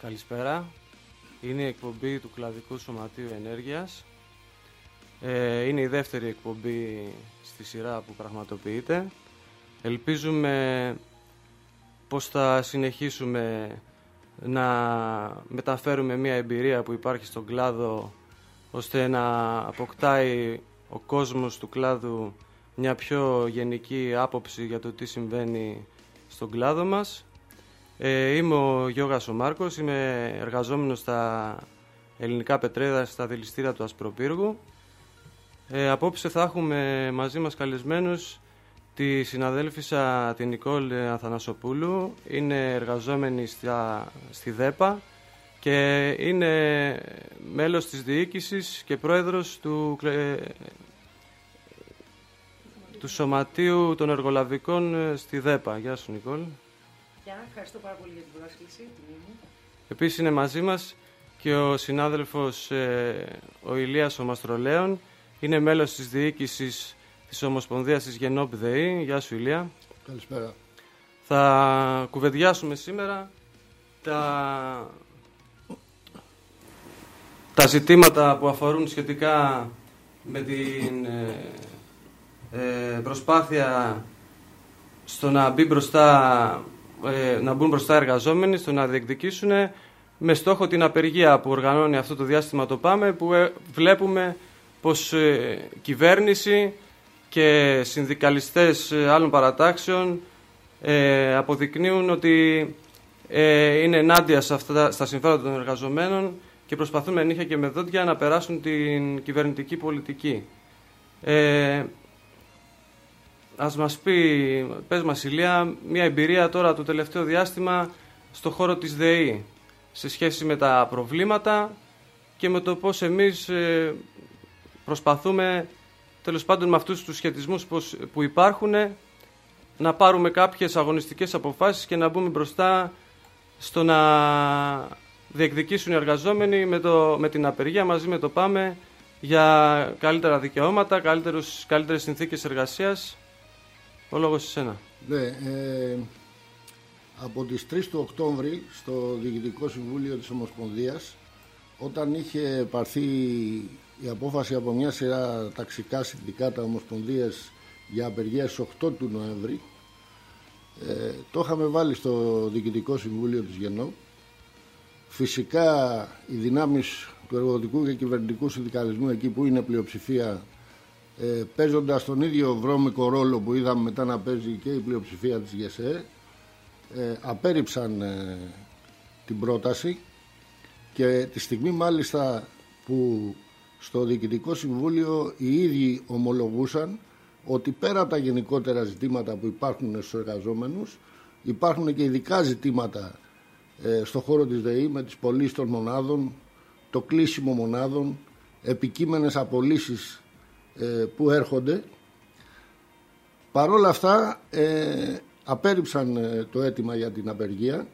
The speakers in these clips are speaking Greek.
Καλησπέρα. Είναι η εκπομπή του Κλαδικού Σωματείου Ενέργειας. Είναι η δεύτερη εκπομπή στη σειρά που πραγματοποιείται. Ελπίζουμε πως θα συνεχίσουμε να μεταφέρουμε μια εμπειρία που υπάρχει στον κλάδο, ώστε να αποκτάει ο κόσμος του κλάδου μια πιο γενική άποψη για το τι συμβαίνει στον κλάδο μας. Είμαι ο Γιώργας ο Μάρκος, είμαι εργαζόμενος στα ελληνικά πετρέδα στα δηληστήρια του Ασπροπύργου. Απόψε θα έχουμε μαζί μας καλεσμένους τη συναδέλφισσα την Νικόλ Αθανασοπούλου. Είναι εργαζόμενη στη ΔΕΠΑ και είναι μέλος της διοίκησης και πρόεδρος του Σωματείου των Εργολαβικών στη ΔΕΠΑ. Γεια σου, Νικόλ. Ευχαριστώ πάρα πολύ για την πρόσκληση. Επίσης είναι μαζί μας και ο συνάδελφος ο Ηλίας ο Μαστρολέων. Είναι μέλος της διοίκησης της Ομοσπονδίας της Γενόπ ΔΕΗ. Γεια σου, Ηλία. Καλησπέρα. Θα κουβεντιάσουμε σήμερα τα ζητήματα που αφορούν σχετικά με την προσπάθεια στο να μπουν μπροστά εργαζόμενοι, στο να διεκδικήσουν με στόχο την απεργία που οργανώνει αυτό το διάστημα το ΠΑΜΕ, που βλέπουμε πως κυβέρνηση και συνδικαλιστές άλλων παρατάξεων αποδεικνύουν ότι είναι ενάντια στα συμφέροντα των εργαζομένων και προσπαθούν με νύχια και με δόντια να περάσουν την κυβερνητική πολιτική. Ας μας πες μας, Ηλία, μια εμπειρία τώρα το τελευταίο διάστημα στο χώρο της ΔΕΗ σε σχέση με τα προβλήματα και με το πώς εμείς προσπαθούμε, τέλος πάντων με αυτούς τους σχετισμούς που υπάρχουν, να πάρουμε κάποιες αγωνιστικές αποφάσεις και να μπούμε μπροστά στο να διεκδικήσουν οι εργαζόμενοι με την απεργία μαζί με το ΠΑΜΕ για καλύτερα δικαιώματα, καλύτερες συνθήκες εργασίας. Ο λόγος εσένα. Ναι, από τις 3 του Οκτώβρη στο Διοικητικό Συμβούλιο της Ομοσπονδίας, όταν είχε πάρθει η απόφαση από μια σειρά ταξικά συνδικάτα ομοσπονδίες για απεργία στις 8 του Νοέμβρη, το είχαμε βάλει στο Διοικητικό Συμβούλιο της ΓΕΝΟ. Φυσικά οι δυνάμεις του εργοδοτικού και κυβερνητικού συνδικαλισμού, εκεί που είναι πλειοψηφία, παίζοντας τον ίδιο βρώμικο ρόλο που είδαμε μετά να παίζει και η πλειοψηφία της ΓΕΣΕ, απέρριψαν την πρόταση, και τη στιγμή μάλιστα που στο Διοικητικό Συμβούλιο οι ίδιοι ομολογούσαν ότι πέρα από τα γενικότερα ζητήματα που υπάρχουν στους εργαζόμενους, υπάρχουν και ειδικά ζητήματα στο χώρο της ΔΕΗ, με τις πωλήσεις των μονάδων, το κλείσιμο μονάδων, επικείμενες απολύσεις που έρχονται. Παρόλα αυτά απέρριψαν το αίτημα για την απεργία,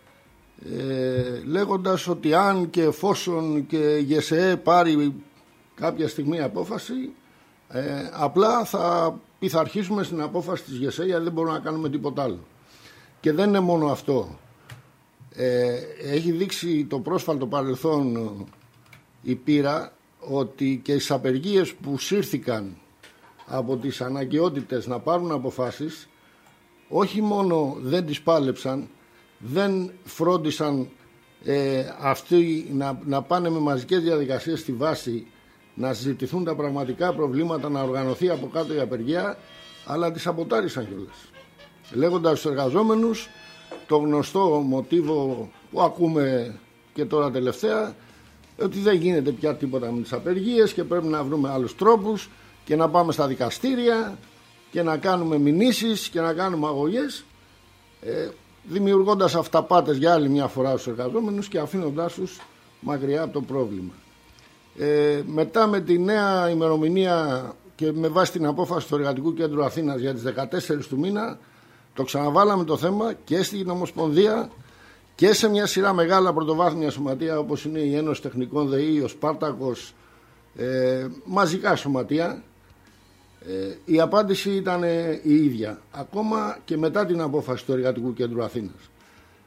λέγοντας ότι αν και εφόσον και η ΓΕΣΕ πάρει κάποια στιγμή απόφαση, απλά θα πειθαρχήσουμε στην απόφαση της ΓΕΣΕ, γιατί δεν μπορούμε να κάνουμε τίποτα άλλο. Και δεν είναι μόνο αυτό. Έχει δείξει το πρόσφατο παρελθόν η πείρα ότι και στις απεργίες που σύρθηκαν από τις αναγκαιότητες να πάρουν αποφάσεις, όχι μόνο δεν τις πάλεψαν, δεν φρόντισαν αυτοί να πάνε με μαζικές διαδικασίες στη βάση, να συζητηθούν τα πραγματικά προβλήματα, να οργανωθεί από κάτω η απεργία, αλλά τις αποτάρησαν κιόλας, λέγοντας στους εργαζόμενους το γνωστό μοτίβο που ακούμε και τώρα τελευταία, ότι δεν γίνεται πια τίποτα με τις απεργίες και πρέπει να βρούμε άλλους τρόπους και να πάμε στα δικαστήρια και να κάνουμε μηνύσεις και να κάνουμε αγωγές, δημιουργώντας αυταπάτες για άλλη μια φορά στους εργαζόμενους και αφήνοντάς τους μακριά από το πρόβλημα. Μετά με τη νέα ημερομηνία και με βάση την απόφαση του Εργατικού Κέντρου Αθήνας για τις 14 του μήνα, το ξαναβάλαμε το θέμα και στην Ομοσπονδία και σε μια σειρά μεγάλα πρωτοβάθμια σωματεία, όπως είναι η Ένωση Τεχνικών ΔΕΗ, ο Σπάρτακος, μαζικά σωματεία. Η απάντηση ήταν η ίδια, ακόμα και μετά την απόφαση του Εργατικού Κέντρου Αθήνας.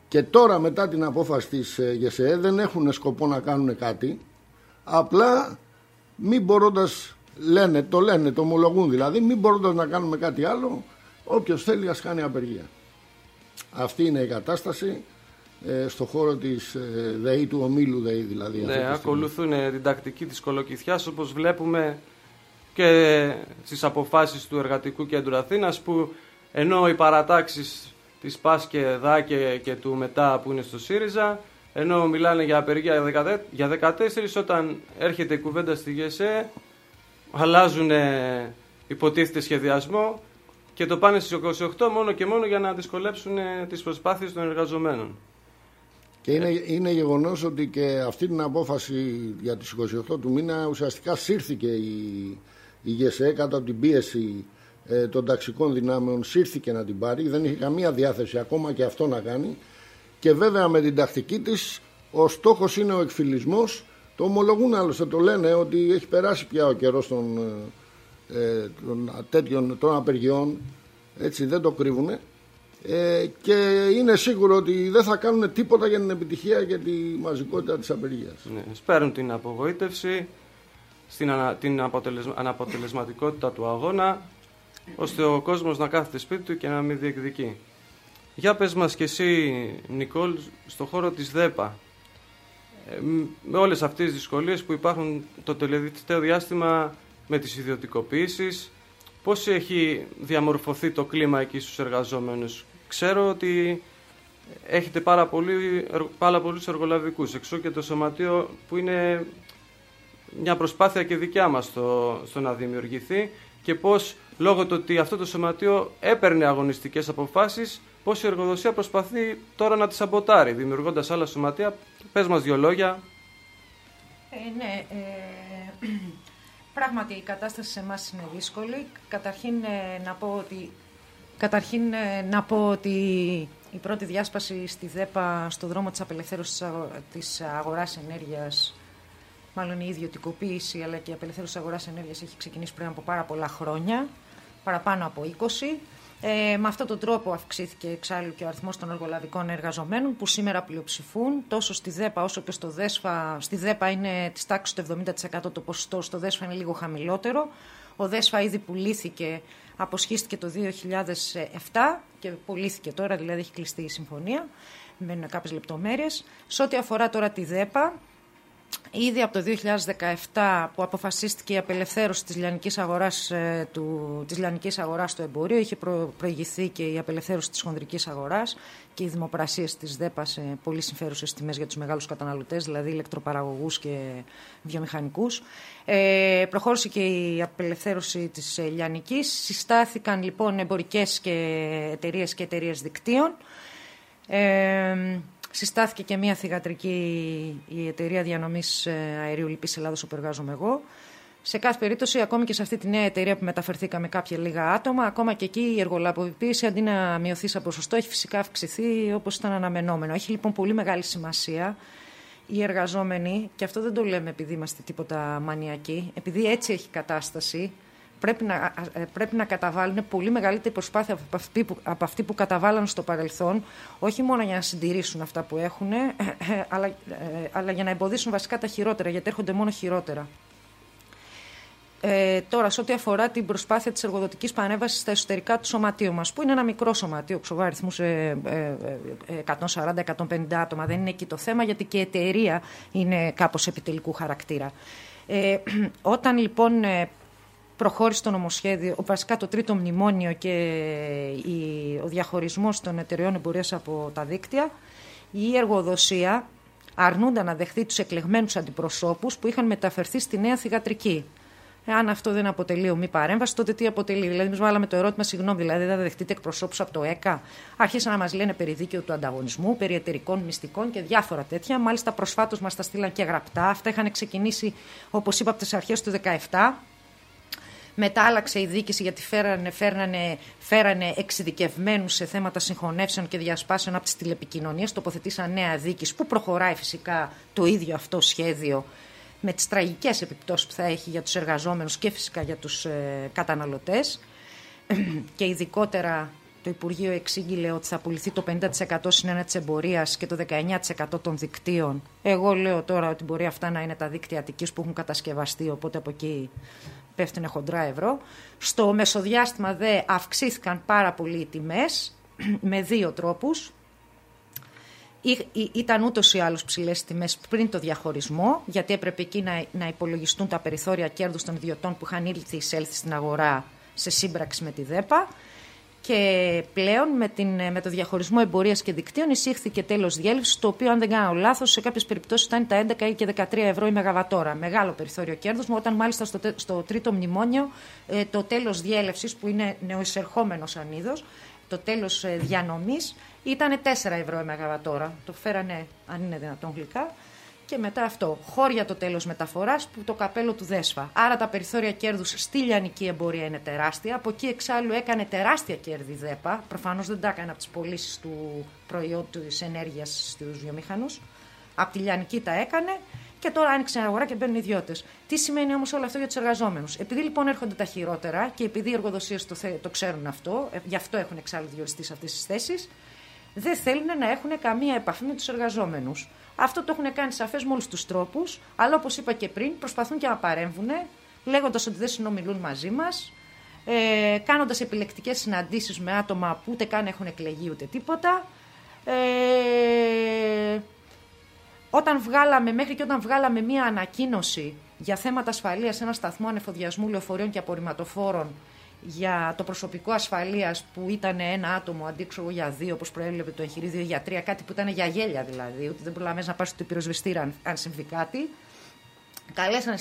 Και τώρα μετά την απόφαση της ΓΕΣΕ δεν έχουν σκοπό να κάνουν κάτι, απλά μην μπορώντας, το ομολογούν δηλαδή, μην μπορώντας να κάνουμε κάτι άλλο, όποιος θέλει ας κάνει απεργία. Αυτή είναι η κατάσταση στο χώρο της ΔΕΗ, του ομίλου ΔΕΗ δηλαδή. Ναι, ακολουθούν την τακτική της κολοκυθιάς, όπως βλέπουμε και στις αποφάσεις του Εργατικού Κέντρου Αθήνας, που ενώ οι παρατάξεις της ΠΑΣ και ΔΑΚΕ και του ΜΕΤΑ που είναι στο ΣΥΡΙΖΑ, ενώ μιλάνε για απεργία για 14, όταν έρχεται η κουβέντα στη ΓΕΣΕ αλλάζουν υποτίθεται σχεδιασμό και το πάνε στις 28 μόνο και μόνο για να δυσκολέψουν τις προσπάθειες των εργαζομένων. Και είναι γεγονός ότι και αυτή την απόφαση για τις 28 του μήνα ουσιαστικά σύρθηκε η ΓΕΣΕ κάτω από την πίεση των ταξικών δυνάμεων, σύρθηκε να την πάρει, δεν είχε καμία διάθεση ακόμα και αυτό να κάνει, και βέβαια με την τακτική της ο στόχος είναι ο εκφυλισμός. Το ομολογούν άλλωστε, το λένε ότι έχει περάσει πια ο καιρός των απεργιών, έτσι δεν το κρύβουνε, και είναι σίγουρο ότι δεν θα κάνουν τίποτα για την επιτυχία και τη μαζικότητα της απεργίας. Ναι, σπέρουν την απογοήτευση, την αναποτελεσματικότητα του αγώνα, ώστε ο κόσμος να κάθεται σπίτι του και να μην διεκδικεί. Για πες μας και εσύ, Νικόλ, στο χώρο της ΔΕΠΑ, με όλες αυτές τις δυσκολίες που υπάρχουν το τελευταίο διάστημα με τις ιδιωτικοποιήσεις, πώς έχει διαμορφωθεί το κλίμα εκεί στους εργαζόμενους? Ξέρω ότι έχετε πάρα πολλούς εργολαβικούς, εξού και το σωματείο που είναι μια προσπάθεια και δικιά μας στο να δημιουργηθεί, και πώς λόγω του ότι αυτό το σωματείο έπαιρνε αγωνιστικές αποφάσεις, πώς η εργοδοσία προσπαθεί τώρα να τις σαμποτάρει, δημιουργώντας άλλα σωματεία. Πες μας δύο λόγια. Πράγματι η κατάσταση σε εμάς είναι δύσκολη. Καταρχήν να πω ότι η πρώτη διάσπαση στη ΔΕΠΑ στο δρόμο της απελευθέρωσης της αγοράς ενέργειας, μάλλον η ιδιωτικοποίηση αλλά και η απελευθέρωση της αγοράς ενέργειας, έχει ξεκινήσει πριν από πάρα πολλά χρόνια, παραπάνω από 20. Με αυτόν τον τρόπο αυξήθηκε εξάλλου και ο αριθμός των εργολαβικών εργαζομένων, που σήμερα πλειοψηφούν τόσο στη ΔΕΠΑ όσο και στο ΔΕΣΦΑ. Στη ΔΕΠΑ είναι της τάξης του 70% το ποσοστό, στο ΔΕΣΦΑ είναι λίγο χαμηλότερο. Ο ΔΕΣΦΑ ήδη πουλήθηκε, αποσχίστηκε το 2007 και πουλήθηκε τώρα, δηλαδή έχει κλειστεί η συμφωνία. Μένουν κάποιες λεπτομέρειες. Σε ό,τι αφορά τώρα τη ΔΕΠΑ, ήδη από το 2017 που αποφασίστηκε η απελευθέρωση της λιανικής αγοράς στο εμπόριο, είχε προηγηθεί και η απελευθέρωση της χονδρικής αγοράς και οι δημοπρασίες της ΔΕΠΑ σε πολύ συμφέρουσες τιμές για τους μεγάλους καταναλωτές, δηλαδή ηλεκτροπαραγωγούς και βιομηχανικούς. Προχώρησε και η απελευθέρωση της λιανικής. Συστάθηκαν λοιπόν εμπορικές εταιρείες και εταιρείες δικτύων. Συστάθηκε και μια θυγατρική, η εταιρεία διανομής αερίου λιπής Ελλάδος, όπου εργάζομαι εγώ. Σε κάθε περίπτωση, ακόμη και σε αυτή τη νέα εταιρεία που μεταφερθήκαμε κάποια λίγα άτομα, ακόμα και εκεί η εργολαποποίηση αντί να μειωθεί σαν ποσοστό, έχει φυσικά αυξηθεί όπως ήταν αναμενόμενο. Έχει λοιπόν πολύ μεγάλη σημασία οι εργαζόμενοι, και αυτό δεν το λέμε επειδή είμαστε τίποτα μανιακοί, επειδή έτσι έχει κατάσταση, πρέπει να καταβάλουν πολύ μεγαλύτερη προσπάθεια από αυτή που καταβάλαν στο παρελθόν, όχι μόνο για να συντηρήσουν αυτά που έχουν, αλλά για να εμποδίσουν βασικά τα χειρότερα, γιατί έρχονται μόνο χειρότερα. Τώρα, σε ό,τι αφορά την προσπάθεια της εργοδοτικής παρέμβασης στα εσωτερικά του σωματείου μας, που είναι ένα μικρό σωματείο, αριθμούς 140-150 άτομα, δεν είναι εκεί το θέμα, γιατί και η εταιρεία είναι κάπως επιτελικού χαρακτήρα. Όταν λοιπόν προχώρησε το νομοσχέδιο, βασικά το τρίτο μνημόνιο και ο διαχωρισμός των εταιρεών εμπορίας από τα δίκτυα, η εργοδοσία αρνούνταν να δεχθεί τους εκλεγμένους αντιπροσώπους που είχαν μεταφερθεί στη νέα θυγατρική. Αν αυτό δεν αποτελεί ομή παρέμβαση, τότε τι αποτελεί? Δηλαδή, εμείς βάλαμε το ερώτημα, συγγνώμη, δηλαδή δεν θα δεχτείτε εκπροσώπους από το ΕΚΑ? Άρχισαν να μας λένε περί δίκαιου του ανταγωνισμού, περί εταιρικών μυστικών και διάφορα τέτοια. Μάλιστα, προσφάτως μας τα στείλαν και γραπτά. Αυτά είχαν ξεκινήσει, όπως είπα, από τις αρχές του 2017. Μετά άλλαξε η διοίκηση, γιατί φέρανε εξειδικευμένους σε θέματα συγχωνεύσεων και διασπάσεων από τις τηλεπικοινωνίες. Τοποθετήσαν νέα διοίκηση που προχωράει φυσικά το ίδιο αυτό σχέδιο, με τις τραγικές επιπτώσεις που θα έχει για τους εργαζόμενους και φυσικά για τους καταναλωτές, και ειδικότερα Το Υπουργείο εξήγηλε ότι θα πουληθεί το 50% συνένα της εμπορίας και το 19% των δικτύων. Εγώ λέω τώρα ότι μπορεί αυτά να είναι τα δίκτυα Αττικής που έχουν κατασκευαστεί, οπότε από εκεί πέφτουνε χοντρά ευρώ. Στο μεσοδιάστημα δε αυξήθηκαν πάρα πολύ οι τιμές με δύο τρόπους. Ήταν ούτως ή άλλως ψηλές τιμές πριν το διαχωρισμό, γιατί έπρεπε εκεί να υπολογιστούν τα περιθώρια κέρδους των ιδιωτών που είχαν ήδη εισέλθει στην αγορά σε σύμπραξη με τη ΔΕΠΑ. Και πλέον με το διαχωρισμό εμπορίας και δικτύων εισήχθηκε τέλος διέλευσης, το οποίο, αν δεν κάνω λάθος, σε κάποιες περιπτώσεις ήταν τα 11 ή και 13 ευρώ η μεγαβατόρα. Μεγάλο περιθώριο κέρδους, όταν μάλιστα στο τρίτο μνημόνιο το τέλος διέλευσης, που είναι νεοεισερχόμενο σαν είδος, το τέλος διανομής, ήταν 4 ευρώ η μεγαβατόρα. Το φέρανε, αν είναι δυνατόν, γλυκά. Και μετά αυτό, χώρια το τέλος μεταφοράς, που το καπέλο του ΔΕΣΦΑ. Άρα τα περιθώρια κέρδους στη λιανική εμπορία είναι τεράστια. Από εκεί εξάλλου έκανε τεράστια κέρδη η ΔΕΠΑ. Προφανώς δεν τα έκανε από τις πωλήσεις του προϊόντου της ενέργειας στους βιομηχανούς. Από τη λιανική τα έκανε και τώρα άνοιξε την αγορά και μπαίνουν ιδιώτες. Τι σημαίνει όμως όλο αυτό για τους εργαζόμενους? Επειδή λοιπόν έρχονται τα χειρότερα και επειδή οι εργοδοσίες το ξέρουν αυτό, γι' αυτό έχουν εξάλλου διοριστεί σε αυτές τις θέσεις, δεν θέλουν να έχουν καμία επαφή με τους εργαζόμενους. Αυτό το έχουν κάνει σαφές με όλους τους τρόπους, αλλά όπως είπα και πριν, προσπαθούν και να παρέμβουν, λέγοντας ότι δεν συνομιλούν μαζί μας, κάνοντας επιλεκτικές συναντήσεις με άτομα που ούτε καν έχουν εκλεγεί ούτε τίποτα. Μέχρι και όταν βγάλαμε μία ανακοίνωση για θέματα ασφαλείας σε ένα σταθμό ανεφοδιασμού λεωφορείων και απορριμματοφόρων για το προσωπικό ασφαλείας, που ήταν ένα άτομο αντί για δύο, όπως προέβλεπε το εγχειρίδιο, για τρία, κάτι που ήταν για γέλια δηλαδή, ότι δεν προλαβαίνεις να πας στο πυροσβεστήρα αν συμβεί κάτι. Καλέσανε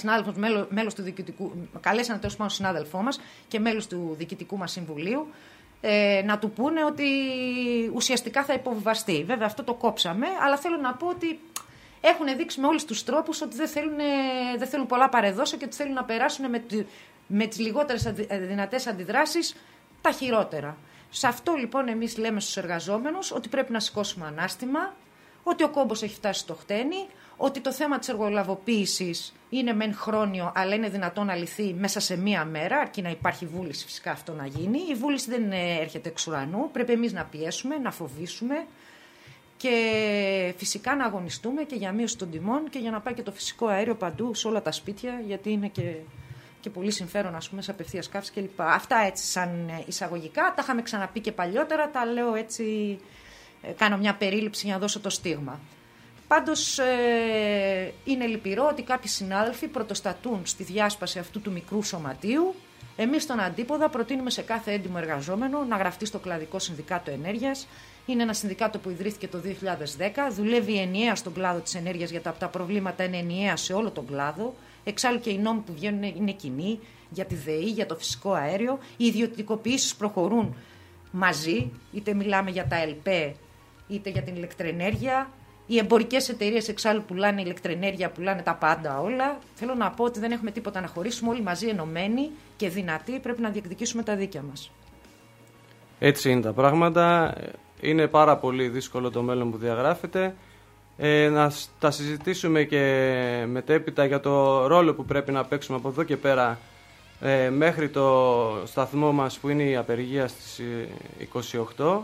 τέλος πάντων συνάδελφό μας και μέλος του διοικητικού μας συμβουλίου να του πούνε ότι ουσιαστικά θα υποβιβαστεί. Βέβαια αυτό το κόψαμε, αλλά θέλω να πω ότι έχουν δείξει με όλους τους τρόπους ότι δεν θέλουν πολλά παρεδώσια και ότι θέλουν να περάσουν με τις λιγότερες δυνατές αντιδράσεις τα χειρότερα. Σε αυτό λοιπόν εμείς λέμε στους εργαζόμενους ότι πρέπει να σηκώσουμε ανάστημα, ότι ο κόμπος έχει φτάσει στο χτένι, ότι το θέμα της εργολαβοποίησης είναι μεν χρόνιο, αλλά είναι δυνατόν να λυθεί μέσα σε μία μέρα, αρκεί να υπάρχει βούληση φυσικά αυτό να γίνει. Η βούληση δεν έρχεται εξ ουρανού, πρέπει εμείς να πιέσουμε, να φοβήσουμε και φυσικά να αγωνιστούμε και για μείωση των τιμών και για να πάει και το φυσικό αέριο παντού σε όλα τα σπίτια, γιατί είναι και πολύ συμφέρον, ας πούμε, σε απευθείας καύση κλπ. Αυτά έτσι σαν εισαγωγικά, τα είχαμε ξαναπεί και παλιότερα, τα λέω έτσι, κάνω μια περίληψη για να δώσω το στίγμα. Πάντως είναι λυπηρό ότι κάποιοι συνάδελφοι πρωτοστατούν στη διάσπαση αυτού του μικρού σωματείου. Εμείς στον αντίποδα προτείνουμε σε κάθε έντιμο εργαζόμενο να γραφτεί στο Κλαδικό Συνδικάτο Ενέργειας. Είναι ένα συνδικάτο που ιδρύθηκε το 2010, δουλεύει ενιαία στον κλάδο της ενέργειας, γιατί τα προβλήματα είναι ενιαία σε όλο τον κλάδο. Εξάλλου και οι νόμοι που βγαίνουν είναι κοινοί για τη ΔΕΗ, για το φυσικό αέριο. Οι ιδιωτικοποιήσεις προχωρούν μαζί, είτε μιλάμε για τα ΕΛΠΕ, είτε για την ηλεκτροενέργεια. Οι εμπορικές εταιρείες εξάλλου πουλάνε ηλεκτροενέργεια, πουλάνε τα πάντα όλα. Θέλω να πω ότι δεν έχουμε τίποτα να χωρίσουμε, όλοι μαζί ενωμένοι και δυνατοί πρέπει να διεκδικήσουμε τα δίκαια μας. Έτσι είναι τα πράγματα. Είναι πάρα πολύ δύσκολο το μέλλον που διαγράφεται. Να τα συζητήσουμε και μετέπειτα για το ρόλο που πρέπει να παίξουμε από εδώ και πέρα μέχρι το σταθμό μας που είναι η απεργία στις 28.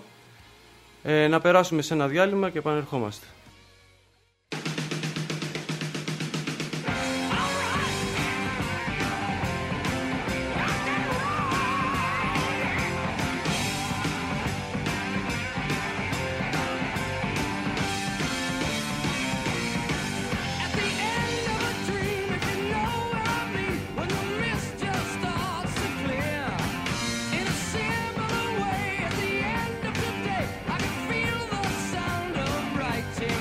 Να περάσουμε σε ένα διάλειμμα και επανερχόμαστε. Take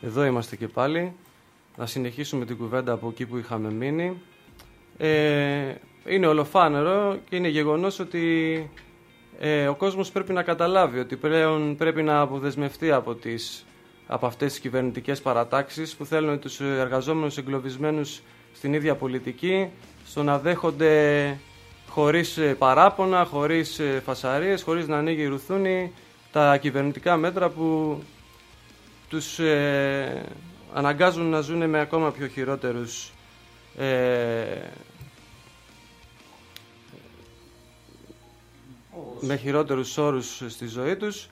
Εδώ είμαστε και πάλι. Να συνεχίσουμε την κουβέντα από εκεί που είχαμε μείνει. Είναι ολοφάνερο και είναι γεγονός ότι ο κόσμος πρέπει να καταλάβει ότι πλέον πρέπει να αποδεσμευτεί από αυτές τις κυβερνητικές παρατάξεις που θέλουν τους εργαζόμενους εγκλωβισμένους στην ίδια πολιτική, στο να δέχονται χωρίς παράπονα, χωρίς φασαρίες, χωρίς να ανοίγει η ρουθούνη τα κυβερνητικά μέτρα που τους αναγκάζουν να ζουν με ακόμα πιο χειρότερους με χειρότερους όρους στη ζωή τους.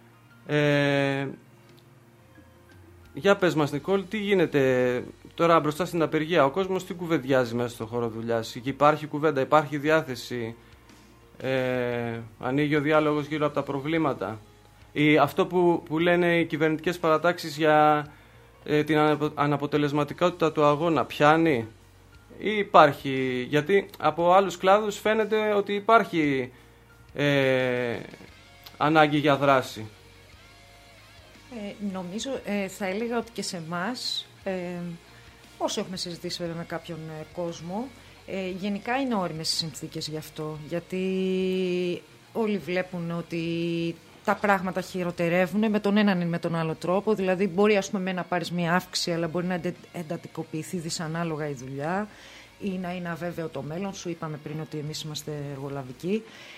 Για πες μας, Νικόλ, τι γίνεται τώρα μπροστά στην απεργία? Ο κόσμος τι κουβεντιάζει μέσα στον χώρο δουλειάς? Υπάρχει κουβέντα, υπάρχει διάθεση, ανοίγει ο διάλογος γύρω από τα προβλήματα? Αυτό που λένε οι κυβερνητικές παρατάξεις για την αναποτελεσματικότητα του αγώνα πιάνει ή υπάρχει? Γιατί από άλλους κλάδους φαίνεται ότι υπάρχει ανάγκη για δράση. Νομίζω θα έλεγα ότι και σε εμάς, όσο έχουμε συζητήσει βέβαια με κάποιον κόσμο, γενικά είναι όριμες οι συνθήκες γι' αυτό. Γιατί όλοι βλέπουν ότι τα πράγματα χειροτερεύουν με τον έναν ή με τον άλλο τρόπο. Δηλαδή μπορεί να πάρεις μια αύξηση, αλλά μπορεί να εντατικοποιηθεί δυσανάλογα η δουλειά ή να είναι αβέβαιο το μέλλον σου. Είπαμε πριν ότι εμείς είμαστε εργολαβικοί.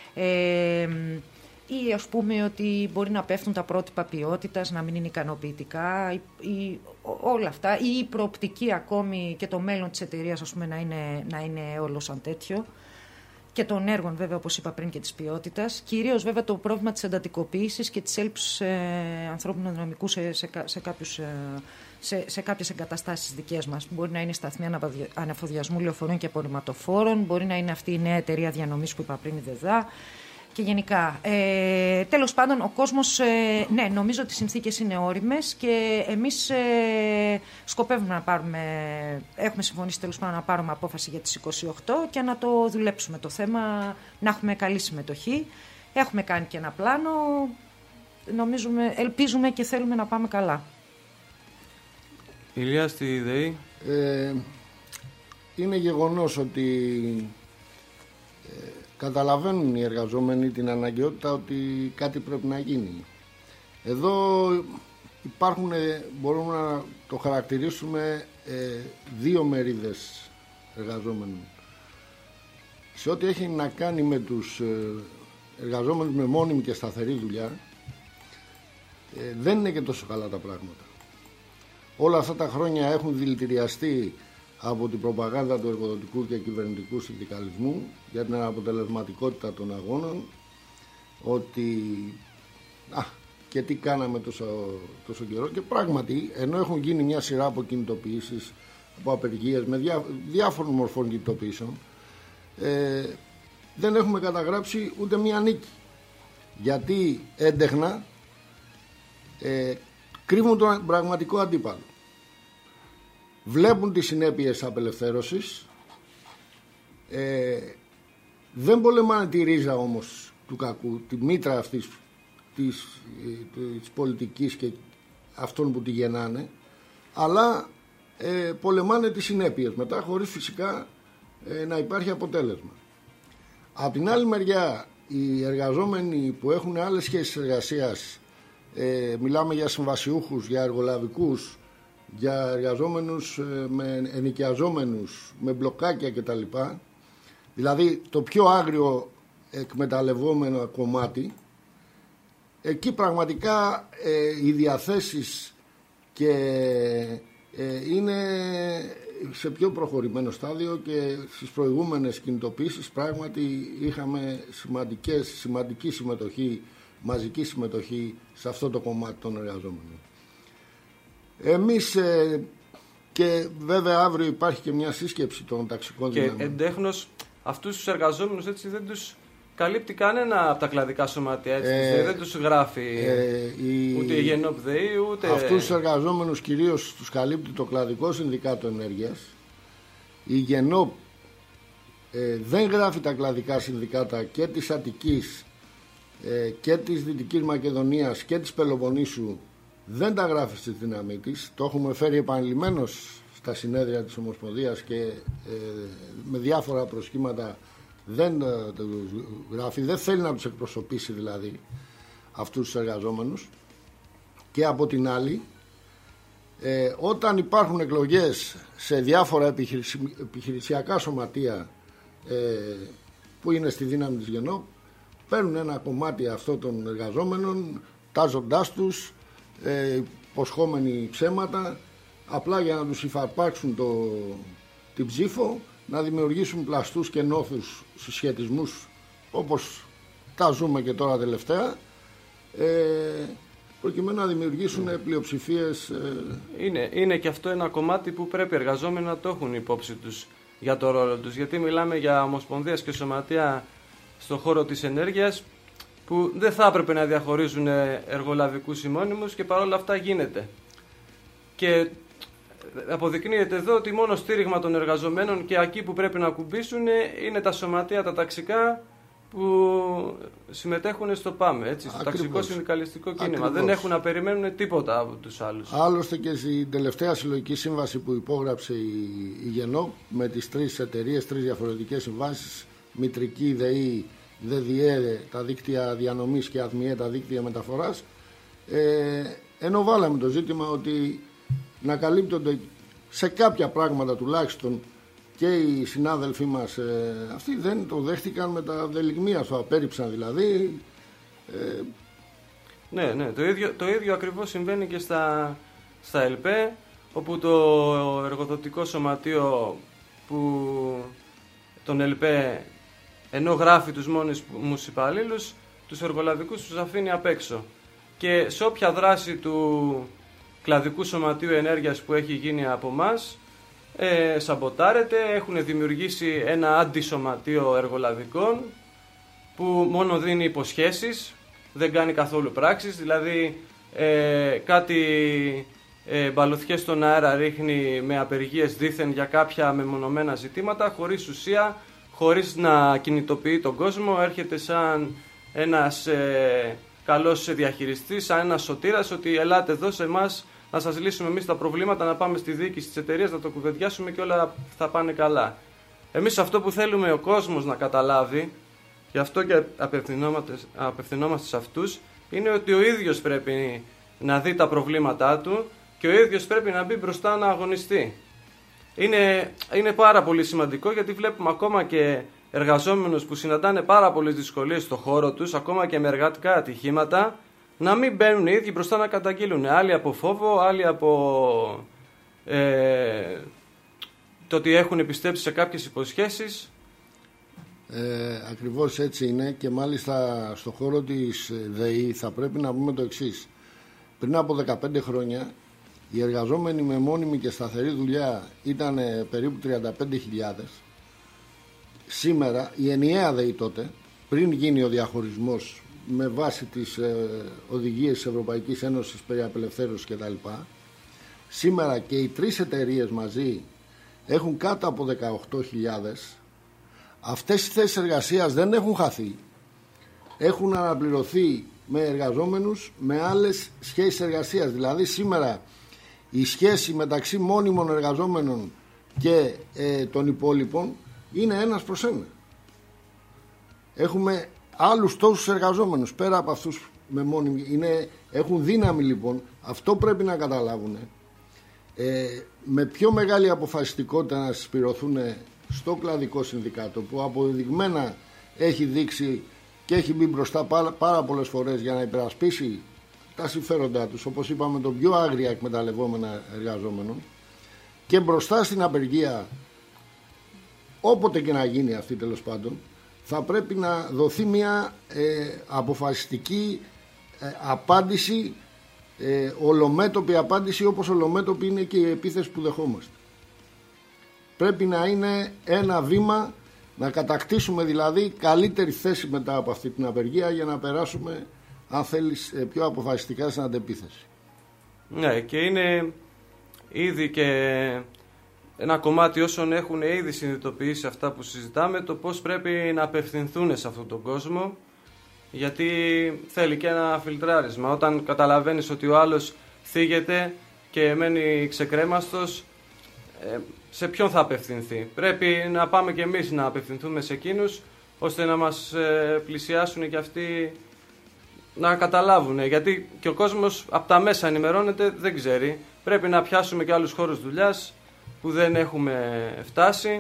Ή ας πούμε ότι μπορεί να πέφτουν τα πρότυπα ποιότητας, να μην είναι ικανοποιητικά, ή όλα αυτά, ή η προοπτική ακόμη και το μέλλον της εταιρείας ας πούμε, να είναι όλο σαν τέτοιο. Και των έργων βέβαια, όπως είπα πριν, και της ποιότητας. Κυρίως βέβαια το πρόβλημα της εντατικοποίησης και της έλλειψης ανθρώπινου δυναμικού σε κάποιες εγκαταστάσεις δικές μας. Μπορεί να είναι σταθμοί ανεφοδιασμού λεωφορείων και απορριμματοφόρων, μπορεί να είναι αυτή η νέα εταιρεία διανομής που είπα πριν, η ΔΕΔΑ. Και γενικά, τέλος πάντων, ο κόσμος, ναι, νομίζω ότι οι συνθήκες είναι όριμες και εμείς σκοπεύουμε έχουμε συμφωνήσει τέλος πάντων να πάρουμε απόφαση για τις 28 και να το δουλέψουμε το θέμα, να έχουμε καλή συμμετοχή. Έχουμε κάνει και ένα πλάνο, ελπίζουμε και θέλουμε να πάμε καλά. Ηλία, στη ΔΕΗ. Είναι γεγονός ότι καταλαβαίνουν οι εργαζόμενοι την αναγκαιότητα ότι κάτι πρέπει να γίνει. Εδώ υπάρχουν, μπορούμε να το χαρακτηρίσουμε, δύο μερίδες εργαζόμενων. Σε ό,τι έχει να κάνει με τους εργαζόμενους με μόνιμη και σταθερή δουλειά, δεν είναι και τόσο καλά τα πράγματα. Όλα αυτά τα χρόνια έχουν δηλητηριαστεί από την προπαγάνδα του εργοδοτικού και κυβερνητικού συνδικαλισμού για την αποτελεσματικότητα των αγώνων, ότι και τι κάναμε τόσο καιρό, και πράγματι ενώ έχουν γίνει μια σειρά από κινητοποιήσεις, από απεργίες με διάφορων μορφών κινητοποιήσεων, δεν έχουμε καταγράψει ούτε μια νίκη, γιατί έντεχνα κρύβουν τον πραγματικό αντίπαλο. Βλέπουν τις συνέπειες απελευθέρωσης, δεν πολεμάνε τη ρίζα όμως του κακού, τη μήτρα αυτής της πολιτικής και αυτών που τη γεννάνε, αλλά πολεμάνε τις συνέπειες μετά, χωρίς φυσικά να υπάρχει αποτέλεσμα. Από την άλλη μεριά, οι εργαζόμενοι που έχουν άλλες σχέσεις εργασίας, μιλάμε για συμβασιούχους, για εργολαβικούς, για εργαζόμενους με ενοικιαζόμενους, με μπλοκάκια κτλ. Δηλαδή το πιο άγριο εκμεταλλευόμενο κομμάτι, εκεί πραγματικά οι διαθέσεις και είναι σε πιο προχωρημένο στάδιο, και στις προηγούμενες κινητοποίησεις πράγματι είχαμε σημαντική συμμετοχή, μαζική συμμετοχή σε αυτό το κομμάτι των εργαζόμενων. Εμείς και βέβαια αύριο υπάρχει και μια σύσκεψη των ταξικών δυνάμεων. Και εντέχνως αυτούς τους εργαζόμενους έτσι δεν τους καλύπτει κανένα από τα κλαδικά σωματεία, έτσι, δεν τους γράφει ούτε η Γενόπ ΔΕΗ, ούτε... Αυτούς τους εργαζόμενους κυρίως τους καλύπτει το Κλαδικό Συνδικάτο Ενέργειας. Η Γενόπ δεν γράφει τα κλαδικά συνδικάτα και της Αττικής και της Δυτικής Μακεδονίας και της Πελοποννήσου δεν τα γράφει στη δύναμή της. Το έχουμε φέρει επανειλημμένως στα συνέδρια της Ομοσπονδίας και με διάφορα προσχήματα δεν το γράφει, δεν θέλει να τους εκπροσωπήσει δηλαδή αυτούς τους εργαζόμενους. Και από την άλλη, όταν υπάρχουν εκλογές σε διάφορα επιχειρησιακά σωματεία που είναι στη δύναμη της ΓΕΝΟΠ, παίρνουν ένα κομμάτι αυτών των εργαζόμενων, τάζοντάς τους, υποσχόμενοι ψέματα, απλά για να τους υφαρπάξουν την ψήφο, να δημιουργήσουν πλαστούς και νόθους συσχετισμούς όπως τα ζούμε και τώρα τελευταία, προκειμένου να δημιουργήσουν πλειοψηφίες. Είναι και αυτό ένα κομμάτι που πρέπει οι εργαζόμενοι να το έχουν υπόψη τους για το ρόλο τους, γιατί μιλάμε για ομοσπονδίες και σωματεία στον χώρο της ενέργειας που δεν θα έπρεπε να διαχωρίζουν εργολαβικούς ή μόνιμους και παρόλα αυτά γίνεται. Και αποδεικνύεται εδώ ότι μόνο στήριγμα των εργαζομένων και εκεί που πρέπει να ακουμπήσουν είναι τα σωματεία, τα ταξικά που συμμετέχουν στο ΠΑΜΕ, έτσι, στο ταξικό συνδικαλιστικό κίνημα. Δεν έχουν να περιμένουν τίποτα από τους άλλους. Άλλωστε και στην τελευταία συλλογική σύμβαση που υπόγραψε η ΓΕΝΟΠ με τις 3 εταιρείες, 3 διαφορετικές συμβάσεις, μητρική, ΔΕΗ, ΔΔΕ, τα δίκτυα διανομής και ΑΔΜΙΕ, τα δίκτυα μεταφοράς, ενώ βάλαμε το ζήτημα ότι να καλύπτονται σε κάποια πράγματα τουλάχιστον και οι συνάδελφοί μας αυτοί δεν το δέχτηκαν με τα δελιγμία, το απέρριψαν δηλαδή. Ναι, το ίδιο ακριβώς συμβαίνει και στα ΕΛΠΕ, όπου το εργοδοτικό σωματείο που τον ΕΛΠΕ ενώ γράφει τους μόνιμους υπαλλήλους, τους εργολαβικούς τους αφήνει απ' έξω. Και σε όποια δράση του κλαδικού σωματείου ενέργειας που έχει γίνει από μας, σαμποτάρεται, έχουν δημιουργήσει ένα αντισωματείο εργολαβικών που μόνο δίνει υποσχέσεις, δεν κάνει καθόλου πράξεις, δηλαδή κάτι μπαλωθιές στον αέρα ρίχνει με απεργίες δήθεν για κάποια μεμονωμένα ζητήματα, χωρίς ουσία, χωρίς να κινητοποιεί τον κόσμο, έρχεται σαν ένας καλός διαχειριστής, σαν ένας σωτήρας, ότι ελάτε εδώ σε εμάς να σας λύσουμε εμείς τα προβλήματα, να πάμε στη διοίκηση της εταιρείας, να το κουβεντιάσουμε και όλα θα πάνε καλά. Εμείς αυτό που θέλουμε ο κόσμος να καταλάβει, γι' αυτό και απευθυνόμαστε σε αυτούς, είναι ότι ο ίδιος πρέπει να δει τα προβλήματά του και ο ίδιος πρέπει να μπει μπροστά να αγωνιστεί. Είναι πάρα πολύ σημαντικό, γιατί βλέπουμε ακόμα και εργαζόμενους που συναντάνε πάρα πολλές δυσκολίες στο χώρο τους, ακόμα και με εργατικά ατυχήματα, να μην μπαίνουν οι ίδιοι μπροστά να καταγγείλουν. Άλλοι από φόβο, άλλοι από το ότι έχουν πιστέψει σε κάποιες υποσχέσεις. Ακριβώς έτσι είναι, και μάλιστα στο χώρο της ΔΕΗ θα πρέπει να πούμε το εξής. Πριν από 15 χρόνια οι εργαζόμενοι με μόνιμη και σταθερή δουλειά ήταν περίπου 35.000. Σήμερα η ενιαία ΔΕΗ τότε, πριν γίνει ο διαχωρισμός με βάση τις οδηγίες της Ευρωπαϊκής Ένωσης περί απελευθέρωσης κτλ. Σήμερα και οι 3 εταιρείες μαζί έχουν κάτω από 18.000. Αυτές οι θέσεις εργασίας δεν έχουν χαθεί. Έχουν αναπληρωθεί με εργαζόμενους με άλλες σχέσεις εργασίας. Δηλαδή σήμερα η σχέση μεταξύ μόνιμων εργαζόμενων και των υπόλοιπων είναι 1:1. Έχουμε άλλους τόσους εργαζόμενους πέρα από αυτούς με μόνιμη. Έχουν δύναμη λοιπόν. Αυτό πρέπει να καταλάβουν. Με πιο μεγάλη αποφασιστικότητα να συσπηρωθούν στο κλαδικό συνδικάτο, που αποδεδειγμένα έχει δείξει και έχει μπει μπροστά πάρα πολλές φορές για να υπερασπίσει τα συμφέροντά τους, όπως είπαμε, τον πιο άγρια εκμεταλλευόμενα εργαζόμενων, και μπροστά στην απεργία, όποτε και να γίνει αυτή τέλος πάντων, θα πρέπει να δοθεί μια αποφασιστική απάντηση, ολομέτωπη απάντηση, όπως ολομέτωπη είναι και η επίθεση που δεχόμαστε. Πρέπει να είναι ένα βήμα, να κατακτήσουμε δηλαδή καλύτερη θέση μετά από αυτή την απεργία, για να περάσουμε, αν θέλεις, πιο αποφασιστικά στην αντεπίθεση. Ναι, και είναι ήδη και ένα κομμάτι όσων έχουν ήδη συνειδητοποιήσει αυτά που συζητάμε, το πώς πρέπει να απευθυνθούν σε αυτόν τον κόσμο, γιατί θέλει και ένα φιλτράρισμα. Όταν καταλαβαίνεις ότι ο άλλος θίγεται και μένει ξεκρέμαστος, σε ποιον θα απευθυνθεί? Πρέπει να πάμε και εμείς να απευθυνθούμε σε εκείνους, ώστε να μας πλησιάσουν και αυτοί να καταλάβουν. Γιατί και ο κόσμος από τα μέσα ενημερώνεται, δεν ξέρει. Πρέπει να πιάσουμε και άλλους χώρους δουλειάς που δεν έχουμε φτάσει.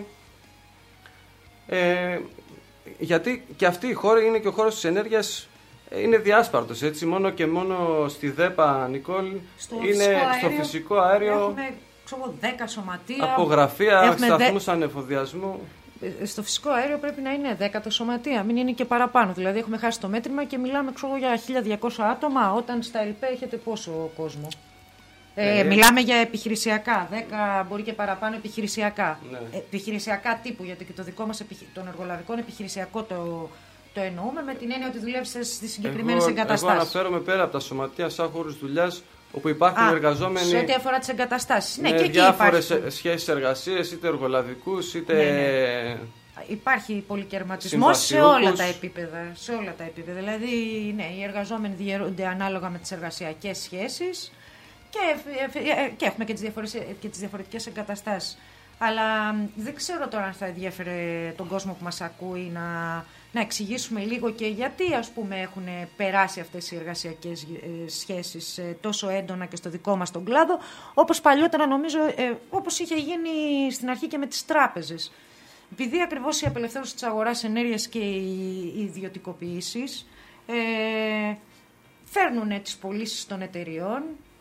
Γιατί και αυτή η χώρα είναι και ο χώρος της ενέργειας, είναι διάσπαρτος, έτσι, μόνο και μόνο στη ΔΕΠΑ, Νικόλ, είναι στο φυσικό αέριο. Έχουμε 10 σωματεία. Από γραφεία, σταθμούς ανεφοδιασμού. Στο φυσικό αέριο πρέπει να είναι 10 τα σωματεία, μην είναι και παραπάνω. Δηλαδή έχουμε χάσει το μέτρημα και μιλάμε για 1.200 άτομα, όταν στα ΕΛΠΕ έχετε πόσο κόσμο? Μιλάμε για επιχειρησιακά, 10 μπορεί και παραπάνω επιχειρησιακά. Ναι. Επιχειρησιακά τύπου, γιατί και το δικό μας των εργολαβικών επιχειρησιακό το εννοούμε με την έννοια ότι δουλεύει στις συγκεκριμένες εγκαταστάσεις. Εγώ αναφέρομαι πέρα από τα σωματεία σαν χώρους δουλειάς, όπου υπάρχουν εργαζόμενοι. Σε ό,τι αφορά τις εγκαταστάσεις. Ναι, και διάφορες σχέσεις εργασίας, είτε εργολαβικούς, είτε. Ναι. Υπάρχει πολυκερματισμός σε όλα τα επίπεδα. Σε όλα τα επίπεδα. Δηλαδή, ναι, οι εργαζόμενοι διαιρούνται ανάλογα με τις εργασιακές σχέσεις και έχουμε και τις διαφορετικές εγκαταστάσεις. Αλλά δεν ξέρω τώρα αν θα ενδιαφέρε τον κόσμο που μας ακούει να εξηγήσουμε λίγο και γιατί, ας πούμε, έχουν περάσει αυτές οι εργασιακές σχέσεις τόσο έντονα και στο δικό μας τον κλάδο, όπως παλιότερα νομίζω, όπως είχε γίνει στην αρχή και με τις τράπεζες. Επειδή ακριβώς η απελευθέρωση της αγοράς ενέργειας και οι ιδιωτικοποιήσεις φέρνουν τις πωλήσεις των εταιριών,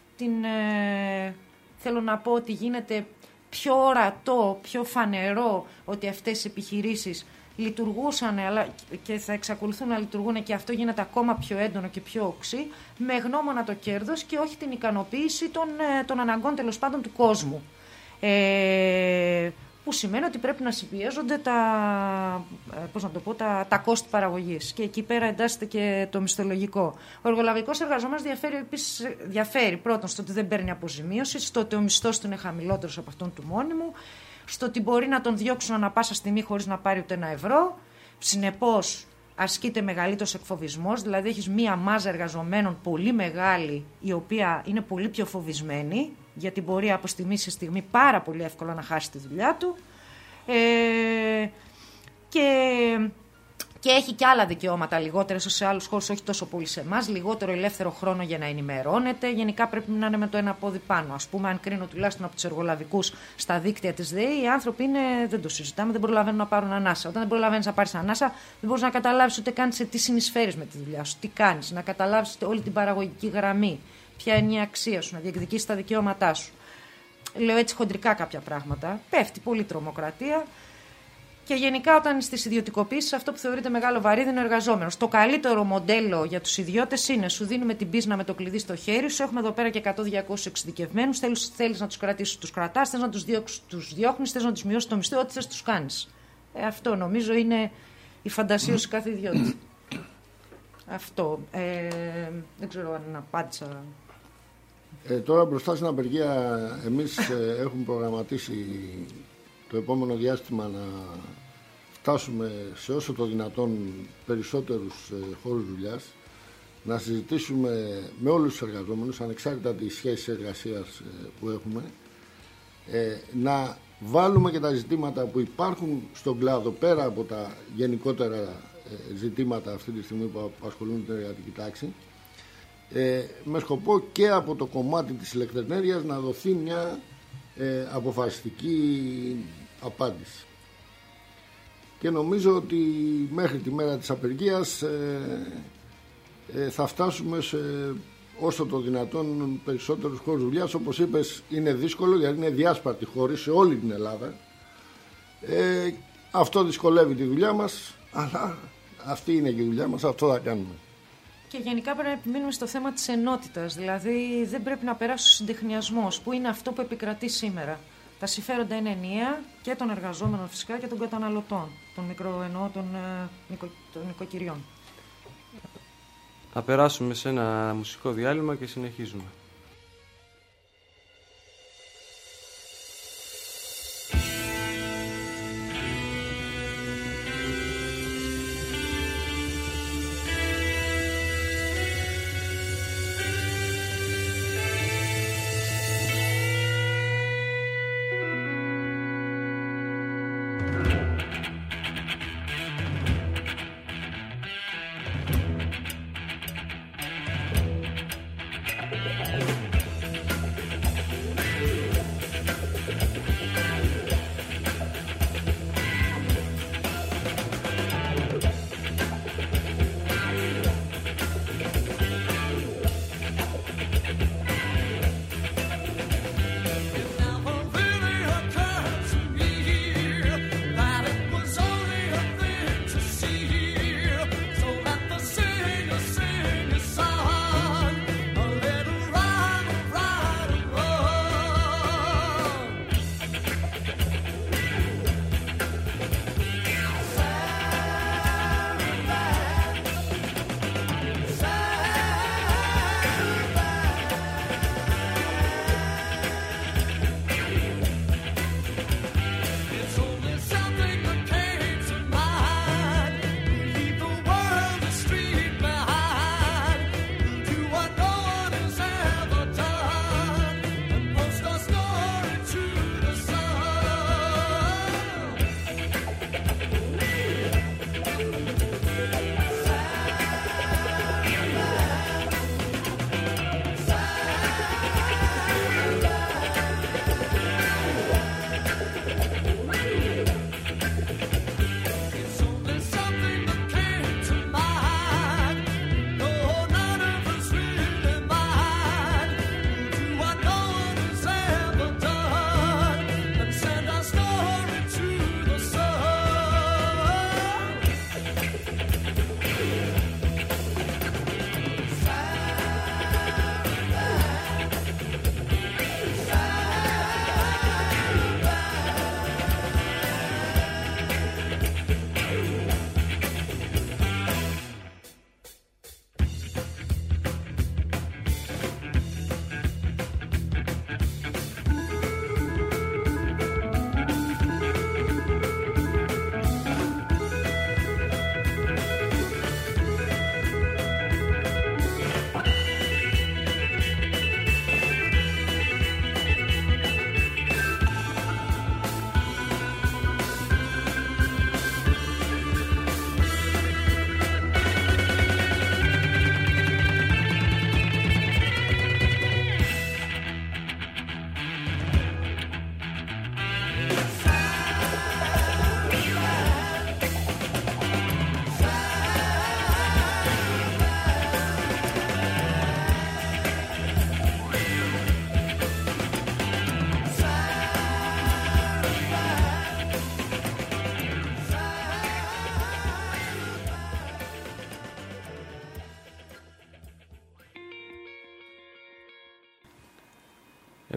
θέλω να πω ότι γίνεται πιο ορατό, πιο φανερό ότι αυτές οι επιχειρήσεις λειτουργούσαν αλλά και θα εξακολουθούν να λειτουργούν, και αυτό γίνεται ακόμα πιο έντονο και πιο οξύ, με γνώμονα το κέρδος και όχι την ικανοποίηση των αναγκών, τέλος πάντων, του κόσμου. Που σημαίνει ότι πρέπει να συμπιέζονται τα κόστη παραγωγής. Και εκεί πέρα εντάσσεται και το μισθολογικό. Ο εργολαβικός εργαζόμενος διαφέρει πρώτον στο ότι δεν παίρνει αποζημίωση, στο ότι ο μισθός του είναι χαμηλότερος από αυτόν του μόνιμου, στο ότι μπορεί να τον διώξουν ανά πάσα στιγμή χωρίς να πάρει ούτε ένα ευρώ. Συνεπώς ασκείται μεγαλύτερος εκφοβισμός, δηλαδή έχεις μία μάζα εργαζομένων πολύ μεγάλη, η οποία είναι πολύ πιο φοβισμένη, γιατί μπορεί από στιγμή σε στιγμή πάρα πολύ εύκολα να χάσει τη δουλειά του, και έχει και άλλα δικαιώματα, λιγότερα σε άλλους χώρους, όχι τόσο πολύ σε εμάς, λιγότερο ελεύθερο χρόνο για να ενημερώνεται. Γενικά πρέπει να είναι με το ένα πόδι πάνω. Ας πούμε, αν κρίνω τουλάχιστον από τους εργολαβικούς στα δίκτυα της ΔΕΗ, οι άνθρωποι δεν το συζητάμε, δεν προλαβαίνουν να πάρουν ανάσα. Όταν δεν προλαβαίνεις να πάρεις ανάσα, δεν μπορείς να καταλάβεις ούτε καν σε τι συνεισφέρεις με τη δουλειά σου, τι κάνεις, να καταλάβεις όλη την παραγωγική γραμμή, ποια είναι η αξία σου, να διεκδικήσεις τα δικαιώματά σου. Λέω έτσι χοντρικά κάποια πράγματα. Πέφτει πολύ τρομοκρατία. Και γενικά, όταν στις ιδιωτικοποιήσεις, αυτό που θεωρείται μεγάλο βαρύδι είναι ο εργαζόμενος. Το καλύτερο μοντέλο για τους ιδιώτες είναι: σου δίνουμε την πίσνα με το κλειδί στο χέρι σου. Έχουμε εδώ πέρα και 100-200 εξειδικευμένους. Θέλεις να τους κρατήσεις, τους κρατάς. Θες να τους διώχνεις, θες να τους μειώσεις το μισθό, ό,τι θες τους κάνεις. Αυτό νομίζω είναι η φαντασίωση κάθε ιδιώτη. Αυτό. Δεν ξέρω αν απάντησα. Τώρα μπροστά στην απεργία, εμείς έχουμε προγραμματίσει το επόμενο διάστημα να φτάσουμε σε όσο το δυνατόν περισσότερους χώρους δουλειάς, να συζητήσουμε με όλους τους εργαζόμενους, ανεξάρτητα τις σχέσεις εργασίας που έχουμε, να βάλουμε και τα ζητήματα που υπάρχουν στον κλάδο πέρα από τα γενικότερα ζητήματα αυτή τη στιγμή που απασχολούν την εργατική τάξη, με σκοπό και από το κομμάτι της ηλεκτροενέργειας να δοθεί μια αποφασιστική απάντηση. Και νομίζω ότι μέχρι τη μέρα της απεργίας θα φτάσουμε σε όσο το δυνατόν περισσότερους χώρους δουλειάς. Όπως είπες, είναι δύσκολο γιατί είναι διάσπαρτη χώρη σε όλη την Ελλάδα. Αυτό δυσκολεύει τη δουλειά μας, αλλά αυτή είναι και η δουλειά μας, αυτό θα κάνουμε. Και γενικά πρέπει να επιμείνουμε στο θέμα της ενότητας. Δηλαδή δεν πρέπει να περάσει ο συντεχνιασμός, που είναι αυτό που επικρατεί σήμερα. Τα συμφέροντα είναι ενιαία και των εργαζόμενων φυσικά και των καταναλωτών, των νοικοκυριών. Θα περάσουμε σε ένα μουσικό διάλειμμα και συνεχίζουμε.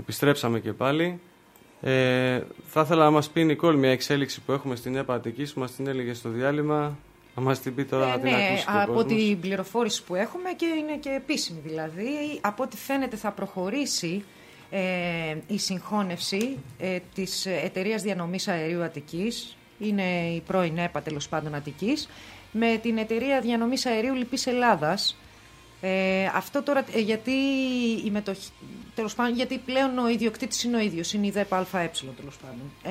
Επιστρέψαμε και πάλι. Θα ήθελα να μας πει η Νικόλ μια εξέλιξη που έχουμε στην ΕΠΑ Αττικής, που μας την έλεγε στο διάλειμμα. Να μας την πει τώρα να την ακούσει και ο από κόσμος. την πληροφόρηση που έχουμε και είναι και επίσημη δηλαδή, από ό,τι φαίνεται θα προχωρήσει η συγχώνευση της εταιρείας διανομής αερίου Αττικής, είναι η πρώην ΕΠΑ τέλος πάντων Αττικής, με την εταιρεία διανομής αερίου Λυπής Ελλάδας. Αυτό τώρα γιατί τέλος πάντων, γιατί πλέον ο ιδιοκτήτης είναι ο ίδιος, είναι η ΔΕΠΑ ΑΕ τέλος πάντων.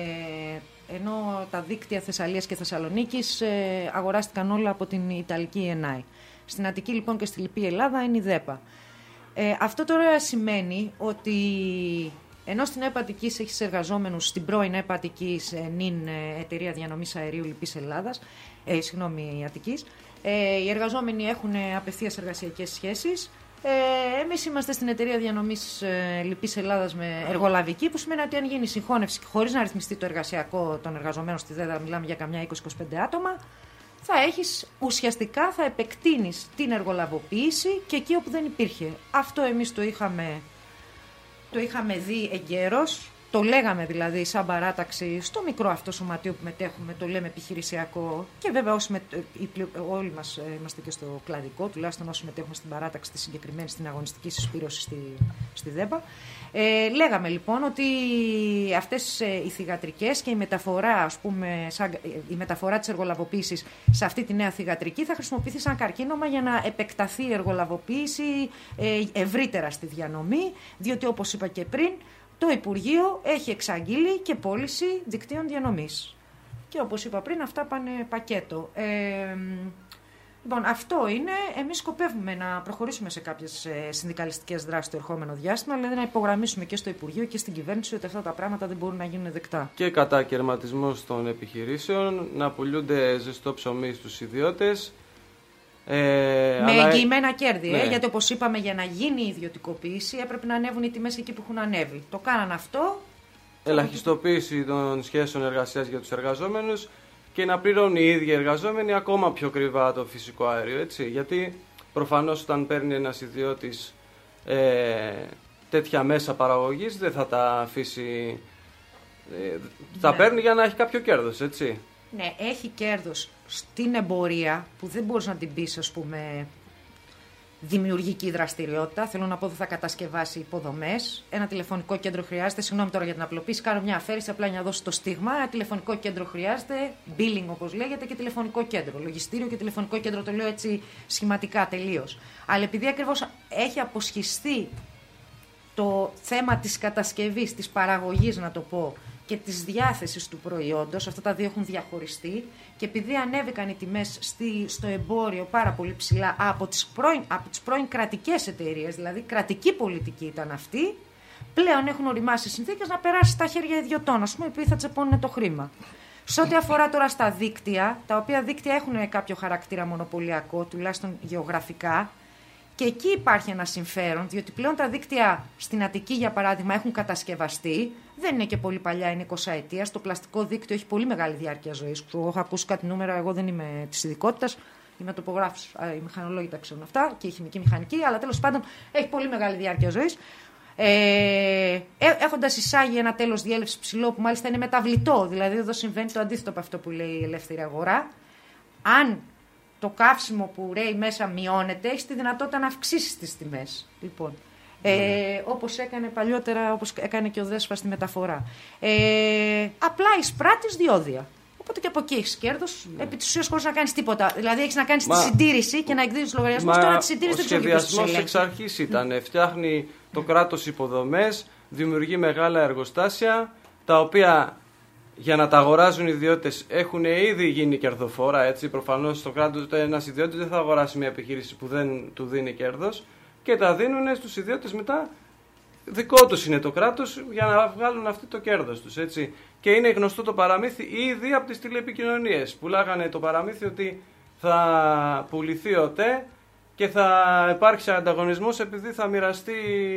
Ενώ τα δίκτυα Θεσσαλίας και Θεσσαλονίκης αγοράστηκαν όλα από την Ιταλική ΕΝΑΗ. Στην Αττική λοιπόν και στη Λυπή Ελλάδα είναι η ΔΕΠΑ. Αυτό τώρα σημαίνει ότι ενώ στην ΕΠΑ Αττικής έχει εργαζόμενους, στην πρώην ΕΠΑ Αττικής νυν εταιρεία διανομής αερίου Λυπής Ελλάδας, Αττικής, οι εργαζόμενοι έχουν απευθείας εργασιακές σχέσεις. Εμείς είμαστε στην εταιρεία διανομής Λυπής Ελλάδας με εργολαβική, που σημαίνει ότι αν γίνει συγχώνευση χωρίς να ρυθμιστεί το εργασιακό των εργαζομένων στη ΔΕΔΑ, μιλάμε για καμιά 20-25 άτομα, ουσιαστικά θα επεκτείνεις την εργολαβοποίηση και εκεί όπου δεν υπήρχε. Αυτό εμείς το είχαμε δει εγκαίρως, το λέγαμε δηλαδή σαν παράταξη στο μικρό αυτό σωματείο που μετέχουμε, το λέμε επιχειρησιακό και βέβαια όλοι μας είμαστε και στο κλαδικό, τουλάχιστον όσοι μετέχουμε στην παράταξη τη συγκεκριμένη, στην αγωνιστική συσπήρωση στη ΔΕΠΑ. Λέγαμε λοιπόν ότι αυτές οι θυγατρικές και η μεταφορά, ας πούμε, η μεταφορά της εργολαβοποίησης σε αυτή τη νέα θυγατρική θα χρησιμοποιηθεί σαν καρκίνωμα για να επεκταθεί η εργολαβοποίηση ευρύτερα στη διανομή, διότι όπως είπα και πριν, το Υπουργείο έχει εξαγγείλει και πώληση δικτύων διανομής. Και όπως είπα πριν, αυτά πάνε πακέτο. Λοιπόν, αυτό είναι. Εμείς σκοπεύουμε να προχωρήσουμε σε κάποιες συνδικαλιστικές δράσεις το ερχόμενο διάστημα, δηλαδή να υπογραμμίσουμε και στο Υπουργείο και στην κυβέρνηση ότι αυτά τα πράγματα δεν μπορούν να γίνουν δεκτά. Και κατακαιρματισμός των επιχειρήσεων, να πουλούνται ζεστό ψωμί στους ιδιώτες. Με εγγυημένα κέρδη, ναι. Γιατί όπως είπαμε, για να γίνει η ιδιωτικοποίηση έπρεπε να ανέβουν οι τιμές εκεί που έχουν ανέβει. Το κάναν αυτό. Ελαχιστοποίηση των σχέσεων εργασίας για τους εργαζόμενους και να πληρώνουν οι ίδιοι εργαζόμενοι ακόμα πιο κρυβά το φυσικό αέριο. Έτσι. Γιατί προφανώς όταν παίρνει ένας ιδιώτης τέτοια μέσα παραγωγής δεν θα τα αφήσει. Θα παίρνει για να έχει κάποιο κέρδος, έτσι. Ναι, έχει κέρδος στην εμπορία που δεν μπορείς να την πεις, ας πούμε, δημιουργική δραστηριότητα. Θέλω να πω ότι θα κατασκευάσει υποδομές. Ένα τηλεφωνικό κέντρο χρειάζεται. Συγγνώμη τώρα για την απλοποίηση. Κάνω μια αφαίρεση απλά για να δώσω το στίγμα. Ένα τηλεφωνικό κέντρο χρειάζεται. Billing όπως λέγεται και τηλεφωνικό κέντρο. Λογιστήριο και τηλεφωνικό κέντρο, το λέω έτσι σχηματικά τελείως. Αλλά επειδή ακριβώς έχει αποσχιστεί το θέμα της κατασκευής, της παραγωγής, να το πω, και της διάθεσης του προϊόντος, αυτά τα δύο έχουν διαχωριστεί και επειδή ανέβηκαν οι τιμές στο εμπόριο πάρα πολύ ψηλά από τις πρώην κρατικές εταιρείες, δηλαδή κρατική πολιτική ήταν αυτή, πλέον έχουν οριμάσει συνθήκες να περάσει στα χέρια ιδιωτών, ας πούμε, οι οποίοι θα τσεπώνουν το χρήμα. Σε ό,τι αφορά τώρα στα δίκτυα, τα οποία δίκτυα έχουν κάποιο χαρακτήρα μονοπωλιακό, τουλάχιστον γεωγραφικά, και εκεί υπάρχει ένα συμφέρον, διότι πλέον τα δίκτυα στην Αττική, για παράδειγμα, έχουν κατασκευαστεί. Δεν είναι και πολύ παλιά, είναι 20 ετίας. Το πλαστικό δίκτυο έχει πολύ μεγάλη διάρκεια ζωής. Έχω ακούσει κάτι νούμερα, εγώ δεν είμαι της ειδικότητας. Είμαι τοπογράφος, οι μηχανολόγοι τα ξέρουν αυτά και η χημική μηχανική, αλλά τέλος πάντων έχει πολύ μεγάλη διάρκεια ζωής. Έχοντας εισάγει ένα τέλος διέλευσης ψηλό, που μάλιστα είναι μεταβλητό, δηλαδή εδώ συμβαίνει το αντίθετο από αυτό που λέει η ελεύθερη αγορά. Αν το καύσιμο που ρέει μέσα μειώνεται, έχει τη δυνατότητα να αυξήσει τις τιμές. Λοιπόν, όπως έκανε παλιότερα, όπως έκανε και ο ΔΕΣΦΑ στη μεταφορά. Απλά εισπράττεις διόδια. Οπότε και από εκεί έχεις κέρδος, επί της ουσίας χωρίς να κάνεις τίποτα. Δηλαδή έχεις να κάνεις τη συντήρηση και να εκδίδεις λογαριασμούς. Τώρα τη συντήρηση δεν ξέρω ποιος τους ελέγχει. Ο σχεδιασμός εξ αρχής ήταν, φτιάχνει το κράτος υποδομές, δημιουργεί μεγάλα εργοστάσια, τα οποία για να τα αγοράζουν οι ιδιώτες έχουν ήδη γίνει κερδοφόρα. Έτσι. Προφανώς στο κράτος ένας ιδιώτης δεν θα αγοράσει μια επιχείρηση που δεν του δίνει κέρδος και τα δίνουν στους ιδιώτες μετά. Δικό τους είναι το κράτος για να βγάλουν αυτοί το κέρδος τους. Έτσι. Και είναι γνωστό το παραμύθι ήδη από τις τηλεπικοινωνίες. Πουλάγανε το παραμύθι ότι θα πουληθεί ο ΤΕ και θα υπάρξει ανταγωνισμός επειδή θα μοιραστεί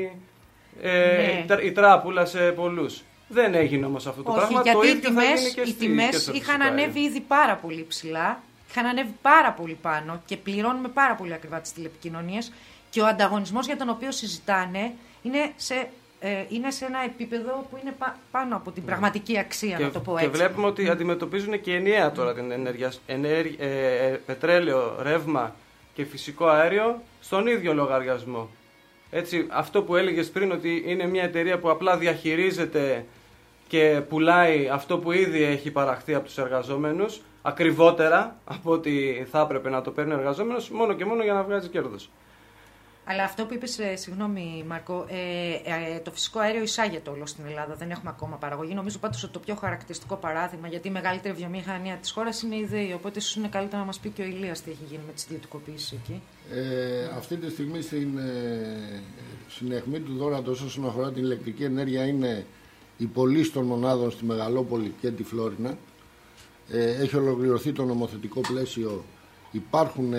η τράπουλα σε πολλούς. Δεν έγινε όμως αυτό το πράγμα. Γιατί το ίδιο οι τιμές είχαν ανέβει ήδη πάρα πολύ ψηλά, είχαν ανέβει πάρα πολύ πάνω και πληρώνουμε πάρα πολύ ακριβά τις τηλεπικοινωνίες και ο ανταγωνισμός για τον οποίο συζητάνε είναι σε είναι σε ένα επίπεδο που είναι πάνω από την πραγματική αξία, να το πω έτσι. Και βλέπουμε ότι αντιμετωπίζουν και ενιαία τώρα την ενέργεια, πετρέλαιο, ρεύμα και φυσικό αέριο στον ίδιο λογαριασμό. Έτσι, αυτό που έλεγες πριν, ότι είναι μια εταιρεία που απλά διαχειρίζεται και πουλάει αυτό που ήδη έχει παραχθεί από τους εργαζόμενους, ακριβότερα από ότι θα έπρεπε να το παίρνει ο εργαζόμενος, μόνο και μόνο για να βγάζει κέρδος. Αλλά αυτό που είπες, συγγνώμη Μάρκο, το φυσικό αέριο εισάγεται όλο στην Ελλάδα, δεν έχουμε ακόμα παραγωγή. Νομίζω πάντως ότι το πιο χαρακτηριστικό παράδειγμα, γιατί η μεγαλύτερη βιομηχανία της χώρας είναι η ΔΕΗ, οπότε ίσως είναι καλύτερα να μας πει και ο Ηλίας τι έχει γίνει με τις ιδιωτικοποίησεις εκεί. Αυτή τη στιγμή στην αιχμή του δώρατος όσον αφορά την ηλεκτρική ενέργεια είναι η πωλήση των μονάδων στη Μεγαλόπολη και τη Φλόρινα. Έχει ολοκληρωθεί το νομοθετικό πλαίσιο, υπάρχουν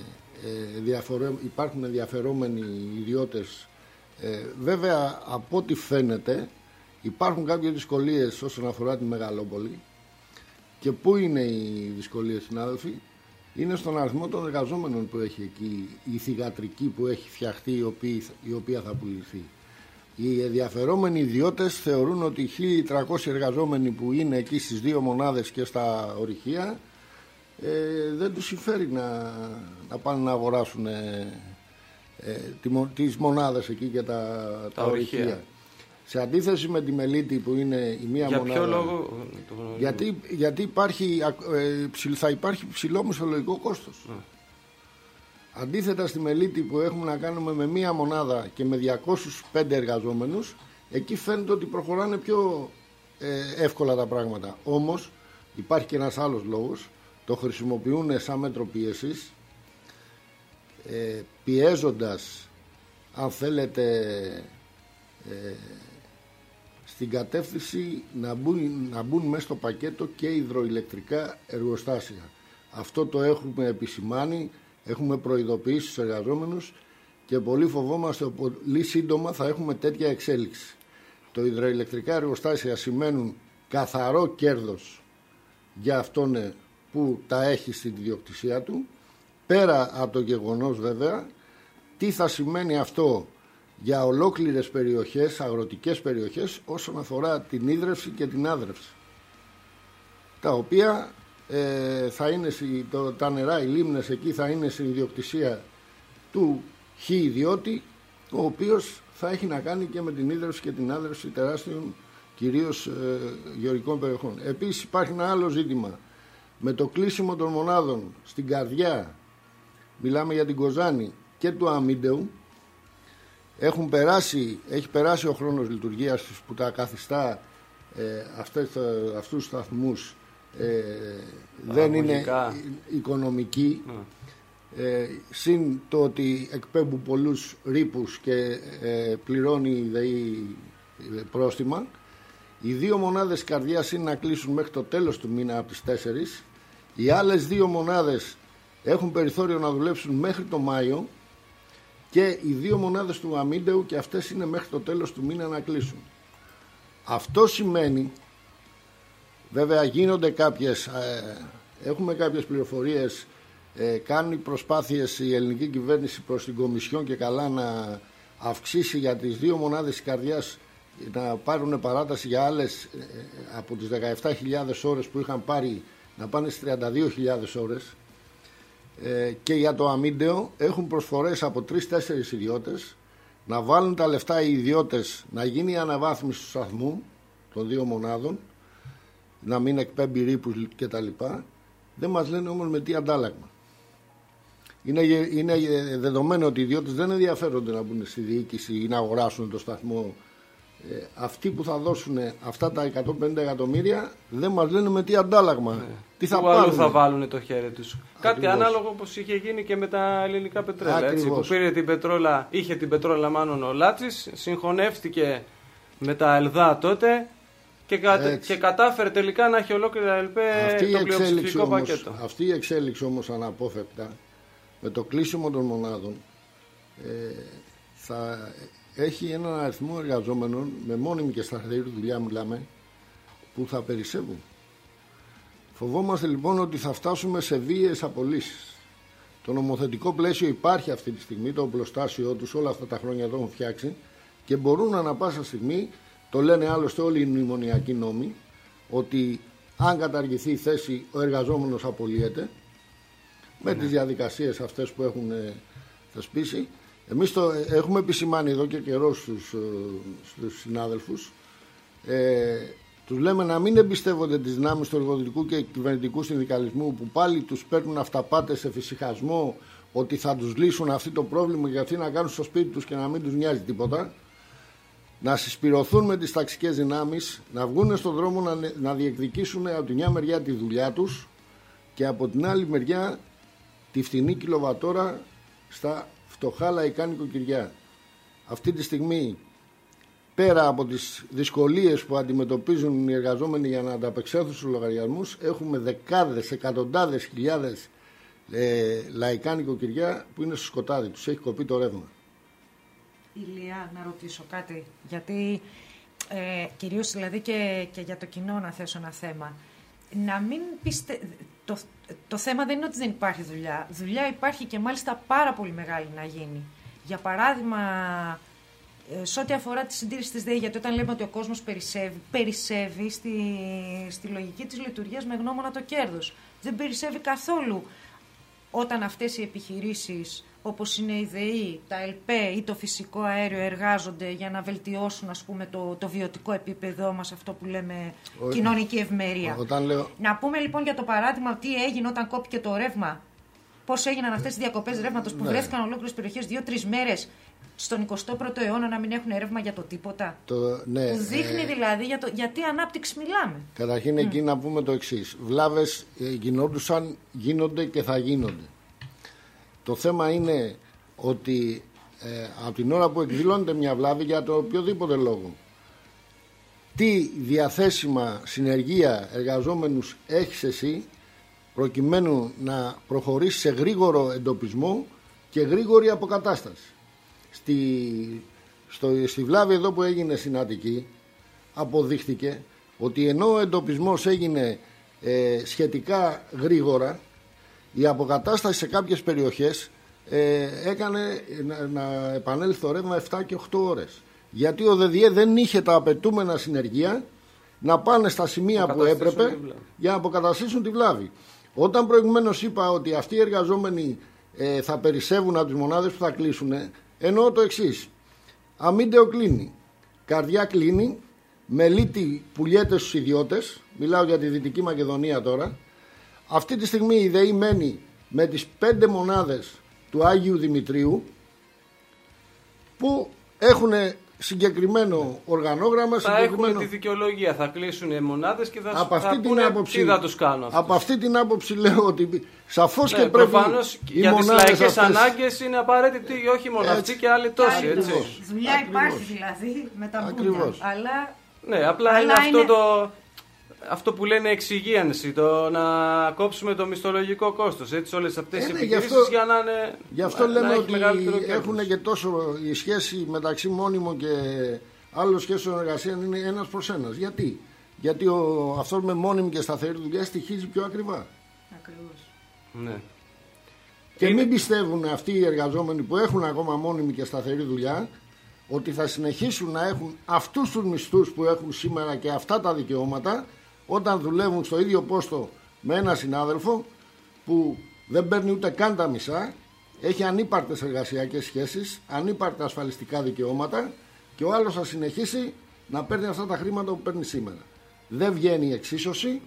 ενδιαφερόμενοι ιδιώτες. Βέβαια, από ό,τι φαίνεται υπάρχουν κάποιες δυσκολίες όσον αφορά τη Μεγαλόπολη. Και πού είναι οι δυσκολίες, συνάδελφοι? Είναι στον αριθμό των εργαζόμενων που έχει εκεί, η θυγατρική που έχει φτιαχτεί, η οποία θα πουληθεί. Οι ενδιαφερόμενοι ιδιώτες θεωρούν ότι οι 1.300 εργαζόμενοι που είναι εκεί στις δύο μονάδες και στα ορυχεία δεν τους συμφέρει να πάνε να αγοράσουν τις μονάδες εκεί και τα ορυχεία. Σε αντίθεση με τη Μελίτη που είναι η μία μονάδα. Για ποιο λόγο? Γιατί θα υπάρχει ψηλό μισθολογικό κόστος. Αντίθετα στη Μελίτη που έχουμε να κάνουμε με μία μονάδα και με 205 εργαζόμενους, εκεί φαίνεται ότι προχωράνε πιο εύκολα τα πράγματα. Όμως υπάρχει και ένας άλλος λόγος. Το χρησιμοποιούν σαν μέτρο πίεσης, πιέζοντας, αν θέλετε, στην κατεύθυνση να μπουν μέσα στο πακέτο και υδροηλεκτρικά εργοστάσια. Αυτό το έχουμε επισημάνει, έχουμε προειδοποιήσει στους εργαζόμενους και πολύ φοβόμαστε ότι πολύ σύντομα θα έχουμε τέτοια εξέλιξη. Το υδροηλεκτρικά εργοστάσια σημαίνουν καθαρό κέρδος για αυτόν που τα έχει στην ιδιοκτησία του, πέρα από το γεγονός βέβαια τι θα σημαίνει αυτό για ολόκληρες περιοχές, αγροτικές περιοχές, όσον αφορά την ίδρυυση και την άδρυυση, τα οποία θα είναι τα νερά, οι λίμνες εκεί θα είναι στην ιδιοκτησία του ιδιώτη, ο οποίος θα έχει να κάνει και με την ίδρυυση και την άδρυυση τεράστιων κυρίως γεωργικών περιοχών. Επίσης υπάρχει ένα άλλο ζήτημα με το κλείσιμο των μονάδων στην καρδιά, μιλάμε για την Κοζάνη και του Αμίντεου. Έχει περάσει ο χρόνος λειτουργίας τους που τα καθιστά αυτούς τους σταθμούς δεν είναι οικονομικοί, συν το ότι εκπέμπουν πολλούς ρήπους και πληρώνει η ΔΕΗ πρόστιμα. Οι δύο μονάδες καρδιάς είναι να κλείσουν μέχρι το τέλος του μήνα από τις 4. Οι άλλες δύο μονάδες έχουν περιθώριο να δουλέψουν μέχρι το Μάιο και οι δύο μονάδες του Αμίντεου και αυτές είναι μέχρι το τέλος του μήνα να κλείσουν. Αυτό σημαίνει, βέβαια γίνονται έχουμε κάποιες πληροφορίες, κάνει προσπάθειες η ελληνική κυβέρνηση προς την Κομισιόν και καλά να αυξήσει για τις δύο μονάδες της καρδιάς, να πάρουν παράταση για άλλες από τις 17.000 ώρες που είχαν πάρει να πάνε στις 32.000 ώρες, και για το Αμίντεο έχουν προσφορές από 3-4 ιδιώτες να βάλουν τα λεφτά οι ιδιώτες, να γίνει η αναβάθμιση του σταθμού των δύο μονάδων, να μην εκπέμπει ρήπους κτλ. Δεν μας λένε όμως με τι αντάλλαγμα. Είναι δεδομένο ότι οι ιδιώτες δεν ενδιαφέρονται να μπουν στη διοίκηση ή να αγοράσουν το σταθμό. Αυτοί που θα δώσουν αυτά τα 150 εκατομμύρια δεν μας λένε με τι αντάλλαγμα. Τι θα πάρουν. Αλλού θα βάλουν το χέρι τους. Κάτι ανάλογο όπως είχε γίνει και με τα ελληνικά πετρέλαια. Έτσι, που πήρε είχε την πετρόλα μάλλον ο Λάτσης, συγχωνεύτηκε με τα ΕΛΔΑ τότε και κατάφερε τελικά να έχει ολόκληρα ΕΛΠΕ το πλειοψηφικό πακέτο. Αυτή η εξέλιξη όμως αναπόφευκτα με το κλείσιμο των μονάδων θα έχει έναν αριθμό εργαζόμενων με μόνιμη και σταθερή δουλειά, μιλάμε, που θα περισσεύουν. Φοβόμαστε λοιπόν ότι θα φτάσουμε σε βίαιες απολύσεις. Το νομοθετικό πλαίσιο υπάρχει αυτή τη στιγμή, το οπλοστάσιο τους όλα αυτά τα χρόνια το έχουν φτιάξει και μπορούν ανα πάσα στιγμή, το λένε άλλωστε όλοι οι μνημονιακοί νόμοι, ότι αν καταργηθεί η θέση ο εργαζόμενος απολύεται με τις διαδικασίες αυτές που έχουν θεσπίσει. Εμείς το έχουμε επισημάνει εδώ και καιρό στους συνάδελφους. Τους λέμε να μην εμπιστεύονται τις δυνάμεις του εργοδοτικού και κυβερνητικού συνδικαλισμού, που πάλι τους παίρνουν αυταπάτες σε φυσιχασμό ότι θα τους λύσουν αυτό το πρόβλημα για αυτοί να κάνουν στο σπίτι τους και να μην τους νοιάζει τίποτα. Να συσπηρωθούν με τις ταξικές δυνάμεις, να βγουν στον δρόμο να διεκδικήσουν από τη μια μεριά τη δουλειά τους και από την άλλη μεριά τη φτηνή κιλοβατόρα στα φτωχά λαϊκά νοικοκυριά. Αυτή τη στιγμή, πέρα από τις δυσκολίες που αντιμετωπίζουν οι εργαζόμενοι για να ανταπεξέλθουν στους λογαριασμούς, έχουμε δεκάδες, εκατοντάδες χιλιάδες λαϊκά νοικοκυριά που είναι στο σκοτάδι τους, έχει κοπεί το ρεύμα. Ηλία, να ρωτήσω κάτι, γιατί κυρίως δηλαδή και για το κοινό να θέσω ένα θέμα. Να μην το θέμα δεν είναι ότι δεν υπάρχει δουλειά. Δουλειά υπάρχει και μάλιστα πάρα πολύ μεγάλη να γίνει. Για παράδειγμα, σε ό,τι αφορά τη συντήρηση της ΔΕΗ, γιατί όταν λέμε ότι ο κόσμος περισσεύει στη λογική της λειτουργίας με γνώμονα το κέρδος. Δεν περισσεύει καθόλου όταν αυτές οι επιχειρήσεις, όπως είναι η ΔΕΗ, τα ΕΛΠΕ ή το φυσικό αέριο, εργάζονται για να βελτιώσουν, ας πούμε, το βιωτικό επίπεδό μας, αυτό που λέμε κοινωνική ευημερία. Να πούμε λοιπόν για το παράδειγμα τι έγινε όταν κόπηκε το ρεύμα. Πώς έγιναν αυτές οι διακοπές ρεύματος που βρέθηκαν ολόκληρες περιοχές 2-3 μέρες στον 21ο αιώνα να μην έχουν ρεύμα για το τίποτα. Ναι, που δείχνει δηλαδή γιατί ανάπτυξη μιλάμε. Καταρχήν εκεί να πούμε το εξής. Βλάβες γινόντουσαν, γίνονται και θα γίνονται. Το θέμα είναι ότι από την ώρα που εκδηλώνεται μια βλάβη για το οποιοδήποτε λόγο, τι διαθέσιμα συνεργεία εργαζόμενους έχεις εσύ προκειμένου να προχωρήσει σε γρήγορο εντοπισμό και γρήγορη αποκατάσταση. Στη βλάβη εδώ που έγινε στην Αττική αποδείχθηκε ότι ενώ ο εντοπισμός έγινε σχετικά γρήγορα, η αποκατάσταση σε κάποιες περιοχές έκανε να επανέλθει το ρεύμα 7 και 8 ώρες. Γιατί ο ΔΔΕ δεν είχε τα απαιτούμενα συνεργεία να πάνε στα σημεία που έπρεπε για να αποκαταστήσουν τη βλάβη. Όταν προηγουμένως είπα ότι αυτοί οι εργαζόμενοι θα περισσεύουν από τις μονάδες που θα κλείσουν, εννοώ το εξής. Αμύντεο κλείνει, καρδιά κλείνει, μελίτη πουλιέται στους ιδιώτες, μιλάω για τη Δυτική Μακεδονία τώρα. Αυτή τη στιγμή η ΔΕΗ μένει με τις 5 μονάδες του Άγιου Δημητρίου που έχουν συγκεκριμένο οργανόγραμμα. Θα έχουν τη δικαιολογία, θα κλείσουν οι μονάδες και θα πούνε τι θα τους κάνουν αυτούς. Από αυτή την άποψη λέω ότι σαφώς και πρέπει για τις λαϊκές ανάγκες είναι απαραίτητη όχι μόνο αυτή και άλλοι τόσοι. Δουλειά υπάρχει δηλαδή με τα μπουλιά. Αλλά... Ναι, απλά είναι αυτό που λένε εξυγίανση, το να κόψουμε το μισθολογικό κόστος, έτσι, όλες αυτές οι επιχειρήσεις για να είναι. Γι' αυτό λέμε ότι έχουν και τόσο η σχέση μεταξύ μόνιμο και άλλων σχέσεων εργασία είναι 1/1. Γιατί αυτός με μόνιμη και σταθερή δουλειά στοιχίζει πιο ακριβά. Ακριβώς. Ναι. Και μην πιστεύουν αυτοί οι εργαζόμενοι που έχουν ακόμα μόνιμη και σταθερή δουλειά ότι θα συνεχίσουν να έχουν αυτούς τους μισθούς που έχουν σήμερα και αυτά τα δικαιώματα όταν δουλεύουν στο ίδιο πόστο με έναν συνάδελφο που δεν παίρνει ούτε καν τα μισά, έχει ανύπαρτες εργασιακές σχέσεις, ανύπαρτα ασφαλιστικά δικαιώματα και ο άλλος θα συνεχίσει να παίρνει αυτά τα χρήματα που παίρνει σήμερα. Δεν βγαίνει η εξίσωση.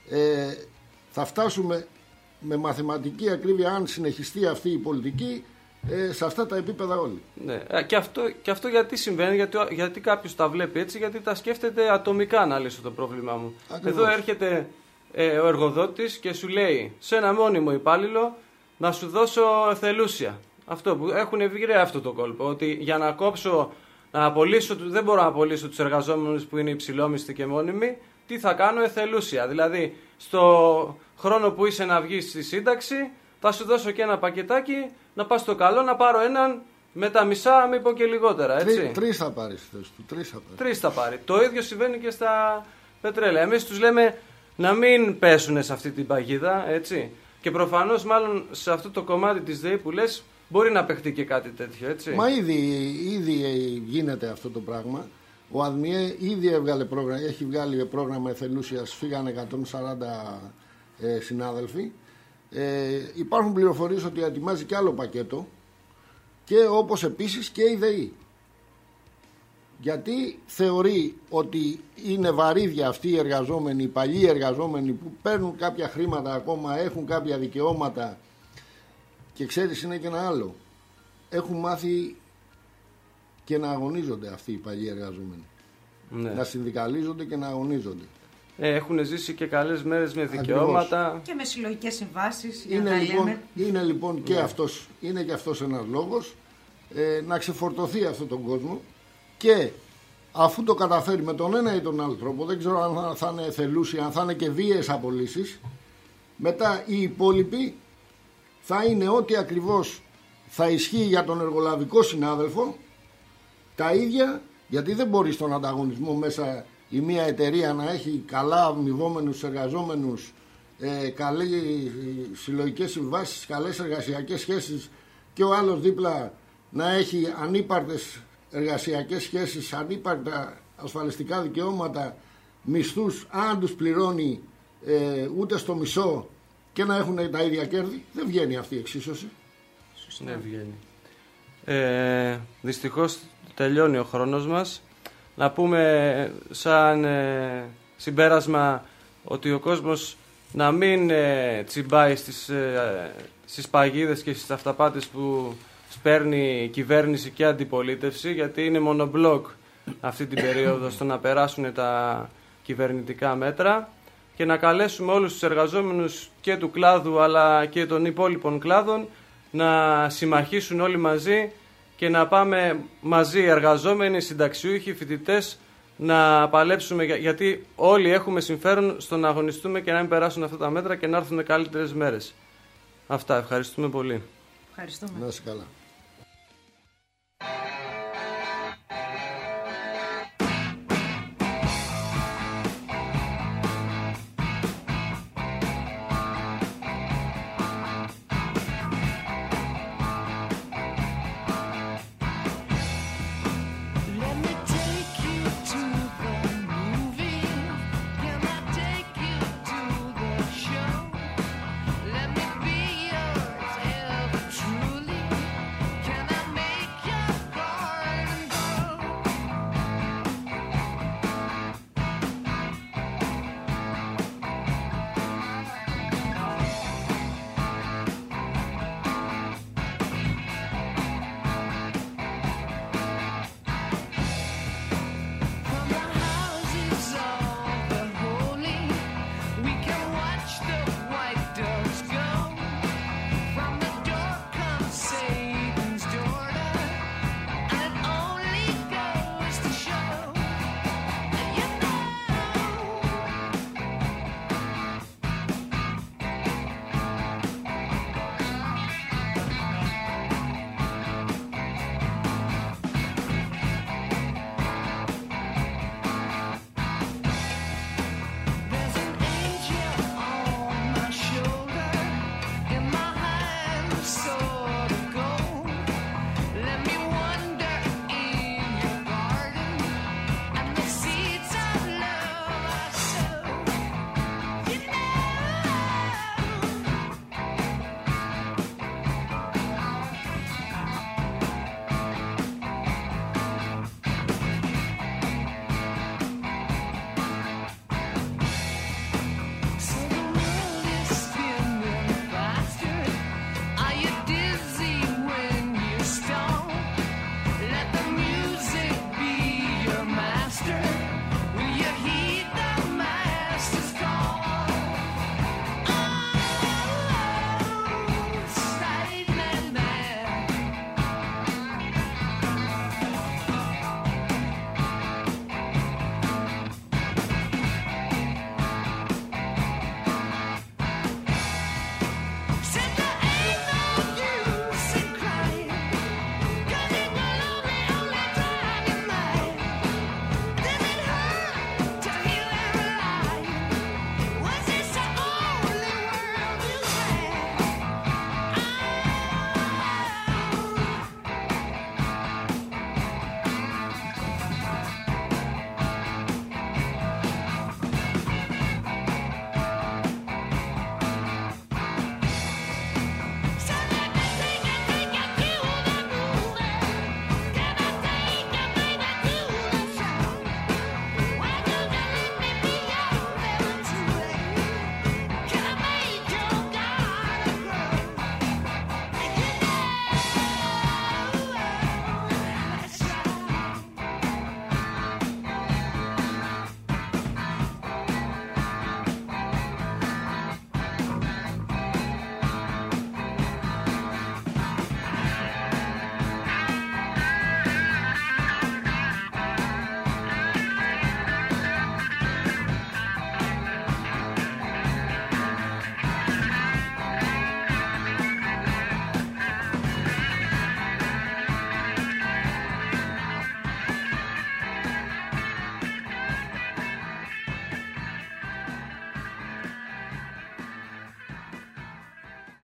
Θα φτάσουμε με μαθηματική ακρίβεια, αν συνεχιστεί αυτή η πολιτική, σε αυτά τα επίπεδα όλοι. Ναι. Και αυτό γιατί συμβαίνει, γιατί κάποιος τα βλέπει έτσι, γιατί τα σκέφτεται ατομικά να λύσω το πρόβλημά μου. Ακριβώς. Εδώ έρχεται ο εργοδότης και σου λέει σε ένα μόνιμο υπάλληλο να σου δώσω εθελούσια. Αυτό που έχουν βγει αυτό το κόλπο, ότι για να κόψω, να απολύσω, δεν μπορώ να απολύσω τους εργαζόμενους που είναι υψηλόμισθοι και μόνιμοι, τι θα κάνω, εθελούσια. Δηλαδή στο χρόνο που είσαι να βγεις στη σύνταξη θα σου δώσω και ένα πακετάκι να πας στο καλό, να πάρω έναν με τα μισά, μην πω και λιγότερα, έτσι. Τρεις θα πάρεις. Τρεις θα πάρει. Το ίδιο συμβαίνει και στα πετρέλαια. Εμείς τους λέμε να μην πέσουν σε αυτή την παγίδα, έτσι. Και προφανώς μάλλον σε αυτό το κομμάτι της ΔΕΗ που λες, μπορεί να παιχτεί και κάτι τέτοιο, έτσι. Μα ήδη γίνεται αυτό το πράγμα. Ο ΑΔΜΙΕ ήδη έχει βγάλει πρόγραμμα εθελούσιας, φύγανε 140 συνάδελφοι. Υπάρχουν πληροφορίες ότι ετοιμάζει και άλλο πακέτο, και όπως επίσης και η ΔΕΗ. Γιατί θεωρεί ότι είναι βαρύδια αυτοί οι εργαζόμενοι, οι παλιοί εργαζόμενοι που παίρνουν κάποια χρήματα ακόμα, έχουν κάποια δικαιώματα, και ξέρεις είναι και ένα άλλο. Έχουν μάθει και να αγωνίζονται αυτοί οι παλιοί εργαζόμενοι. Ναι. Να συνδικαλίζονται και να αγωνίζονται. Έχουν ζήσει και καλές μέρες με δικαιώματα. Ακριβώς. Και με συλλογικές συμβάσεις. Είναι λοιπόν και αυτός, είναι και αυτός ένας λόγος να ξεφορτωθεί αυτόν τον κόσμο, και αφού το καταφέρει με τον ένα ή τον άλλο τρόπο, δεν ξέρω αν θα είναι εθελούσια, αν θα είναι και βίαιες απολύσεις, μετά οι υπόλοιποι θα είναι ό,τι ακριβώς θα ισχύει για τον εργολαβικό συνάδελφο, τα ίδια, γιατί δεν μπορεί στον ανταγωνισμό μέσα η μία εταιρεία να έχει καλά αμοιβόμενους εργαζόμενους, καλές συλλογικές συμβάσεις, καλές εργασιακές σχέσεις, και ο άλλος δίπλα να έχει ανύπαρτες εργασιακές σχέσεις, ανύπαρτα ασφαλιστικά δικαιώματα, μισθούς, αν τους πληρώνει ούτε στο μισό, και να έχουν τα ίδια κέρδη. Δεν βγαίνει αυτή η εξίσωση. Δεν βγαίνει. Δυστυχώς τελειώνει ο χρόνος μας. Να πούμε σαν συμπέρασμα ότι ο κόσμος να μην τσιμπάει στις παγίδες και στις αυταπάτες που σπέρνει η κυβέρνηση και αντιπολίτευση, γιατί είναι μονομπλοκ αυτή την περίοδο στο να περάσουν τα κυβερνητικά μέτρα, και να καλέσουμε όλους τους εργαζόμενους και του κλάδου αλλά και των υπόλοιπων κλάδων να συμμαχήσουν όλοι μαζί και να πάμε μαζί, εργαζόμενοι, συνταξιούχοι, φοιτητές, να παλέψουμε, γιατί όλοι έχουμε συμφέρον στο να αγωνιστούμε και να μην περάσουν αυτά τα μέτρα και να έρθουν καλύτερες μέρες. Αυτά, ευχαριστούμε πολύ. Ευχαριστούμε. Να είσαι καλά.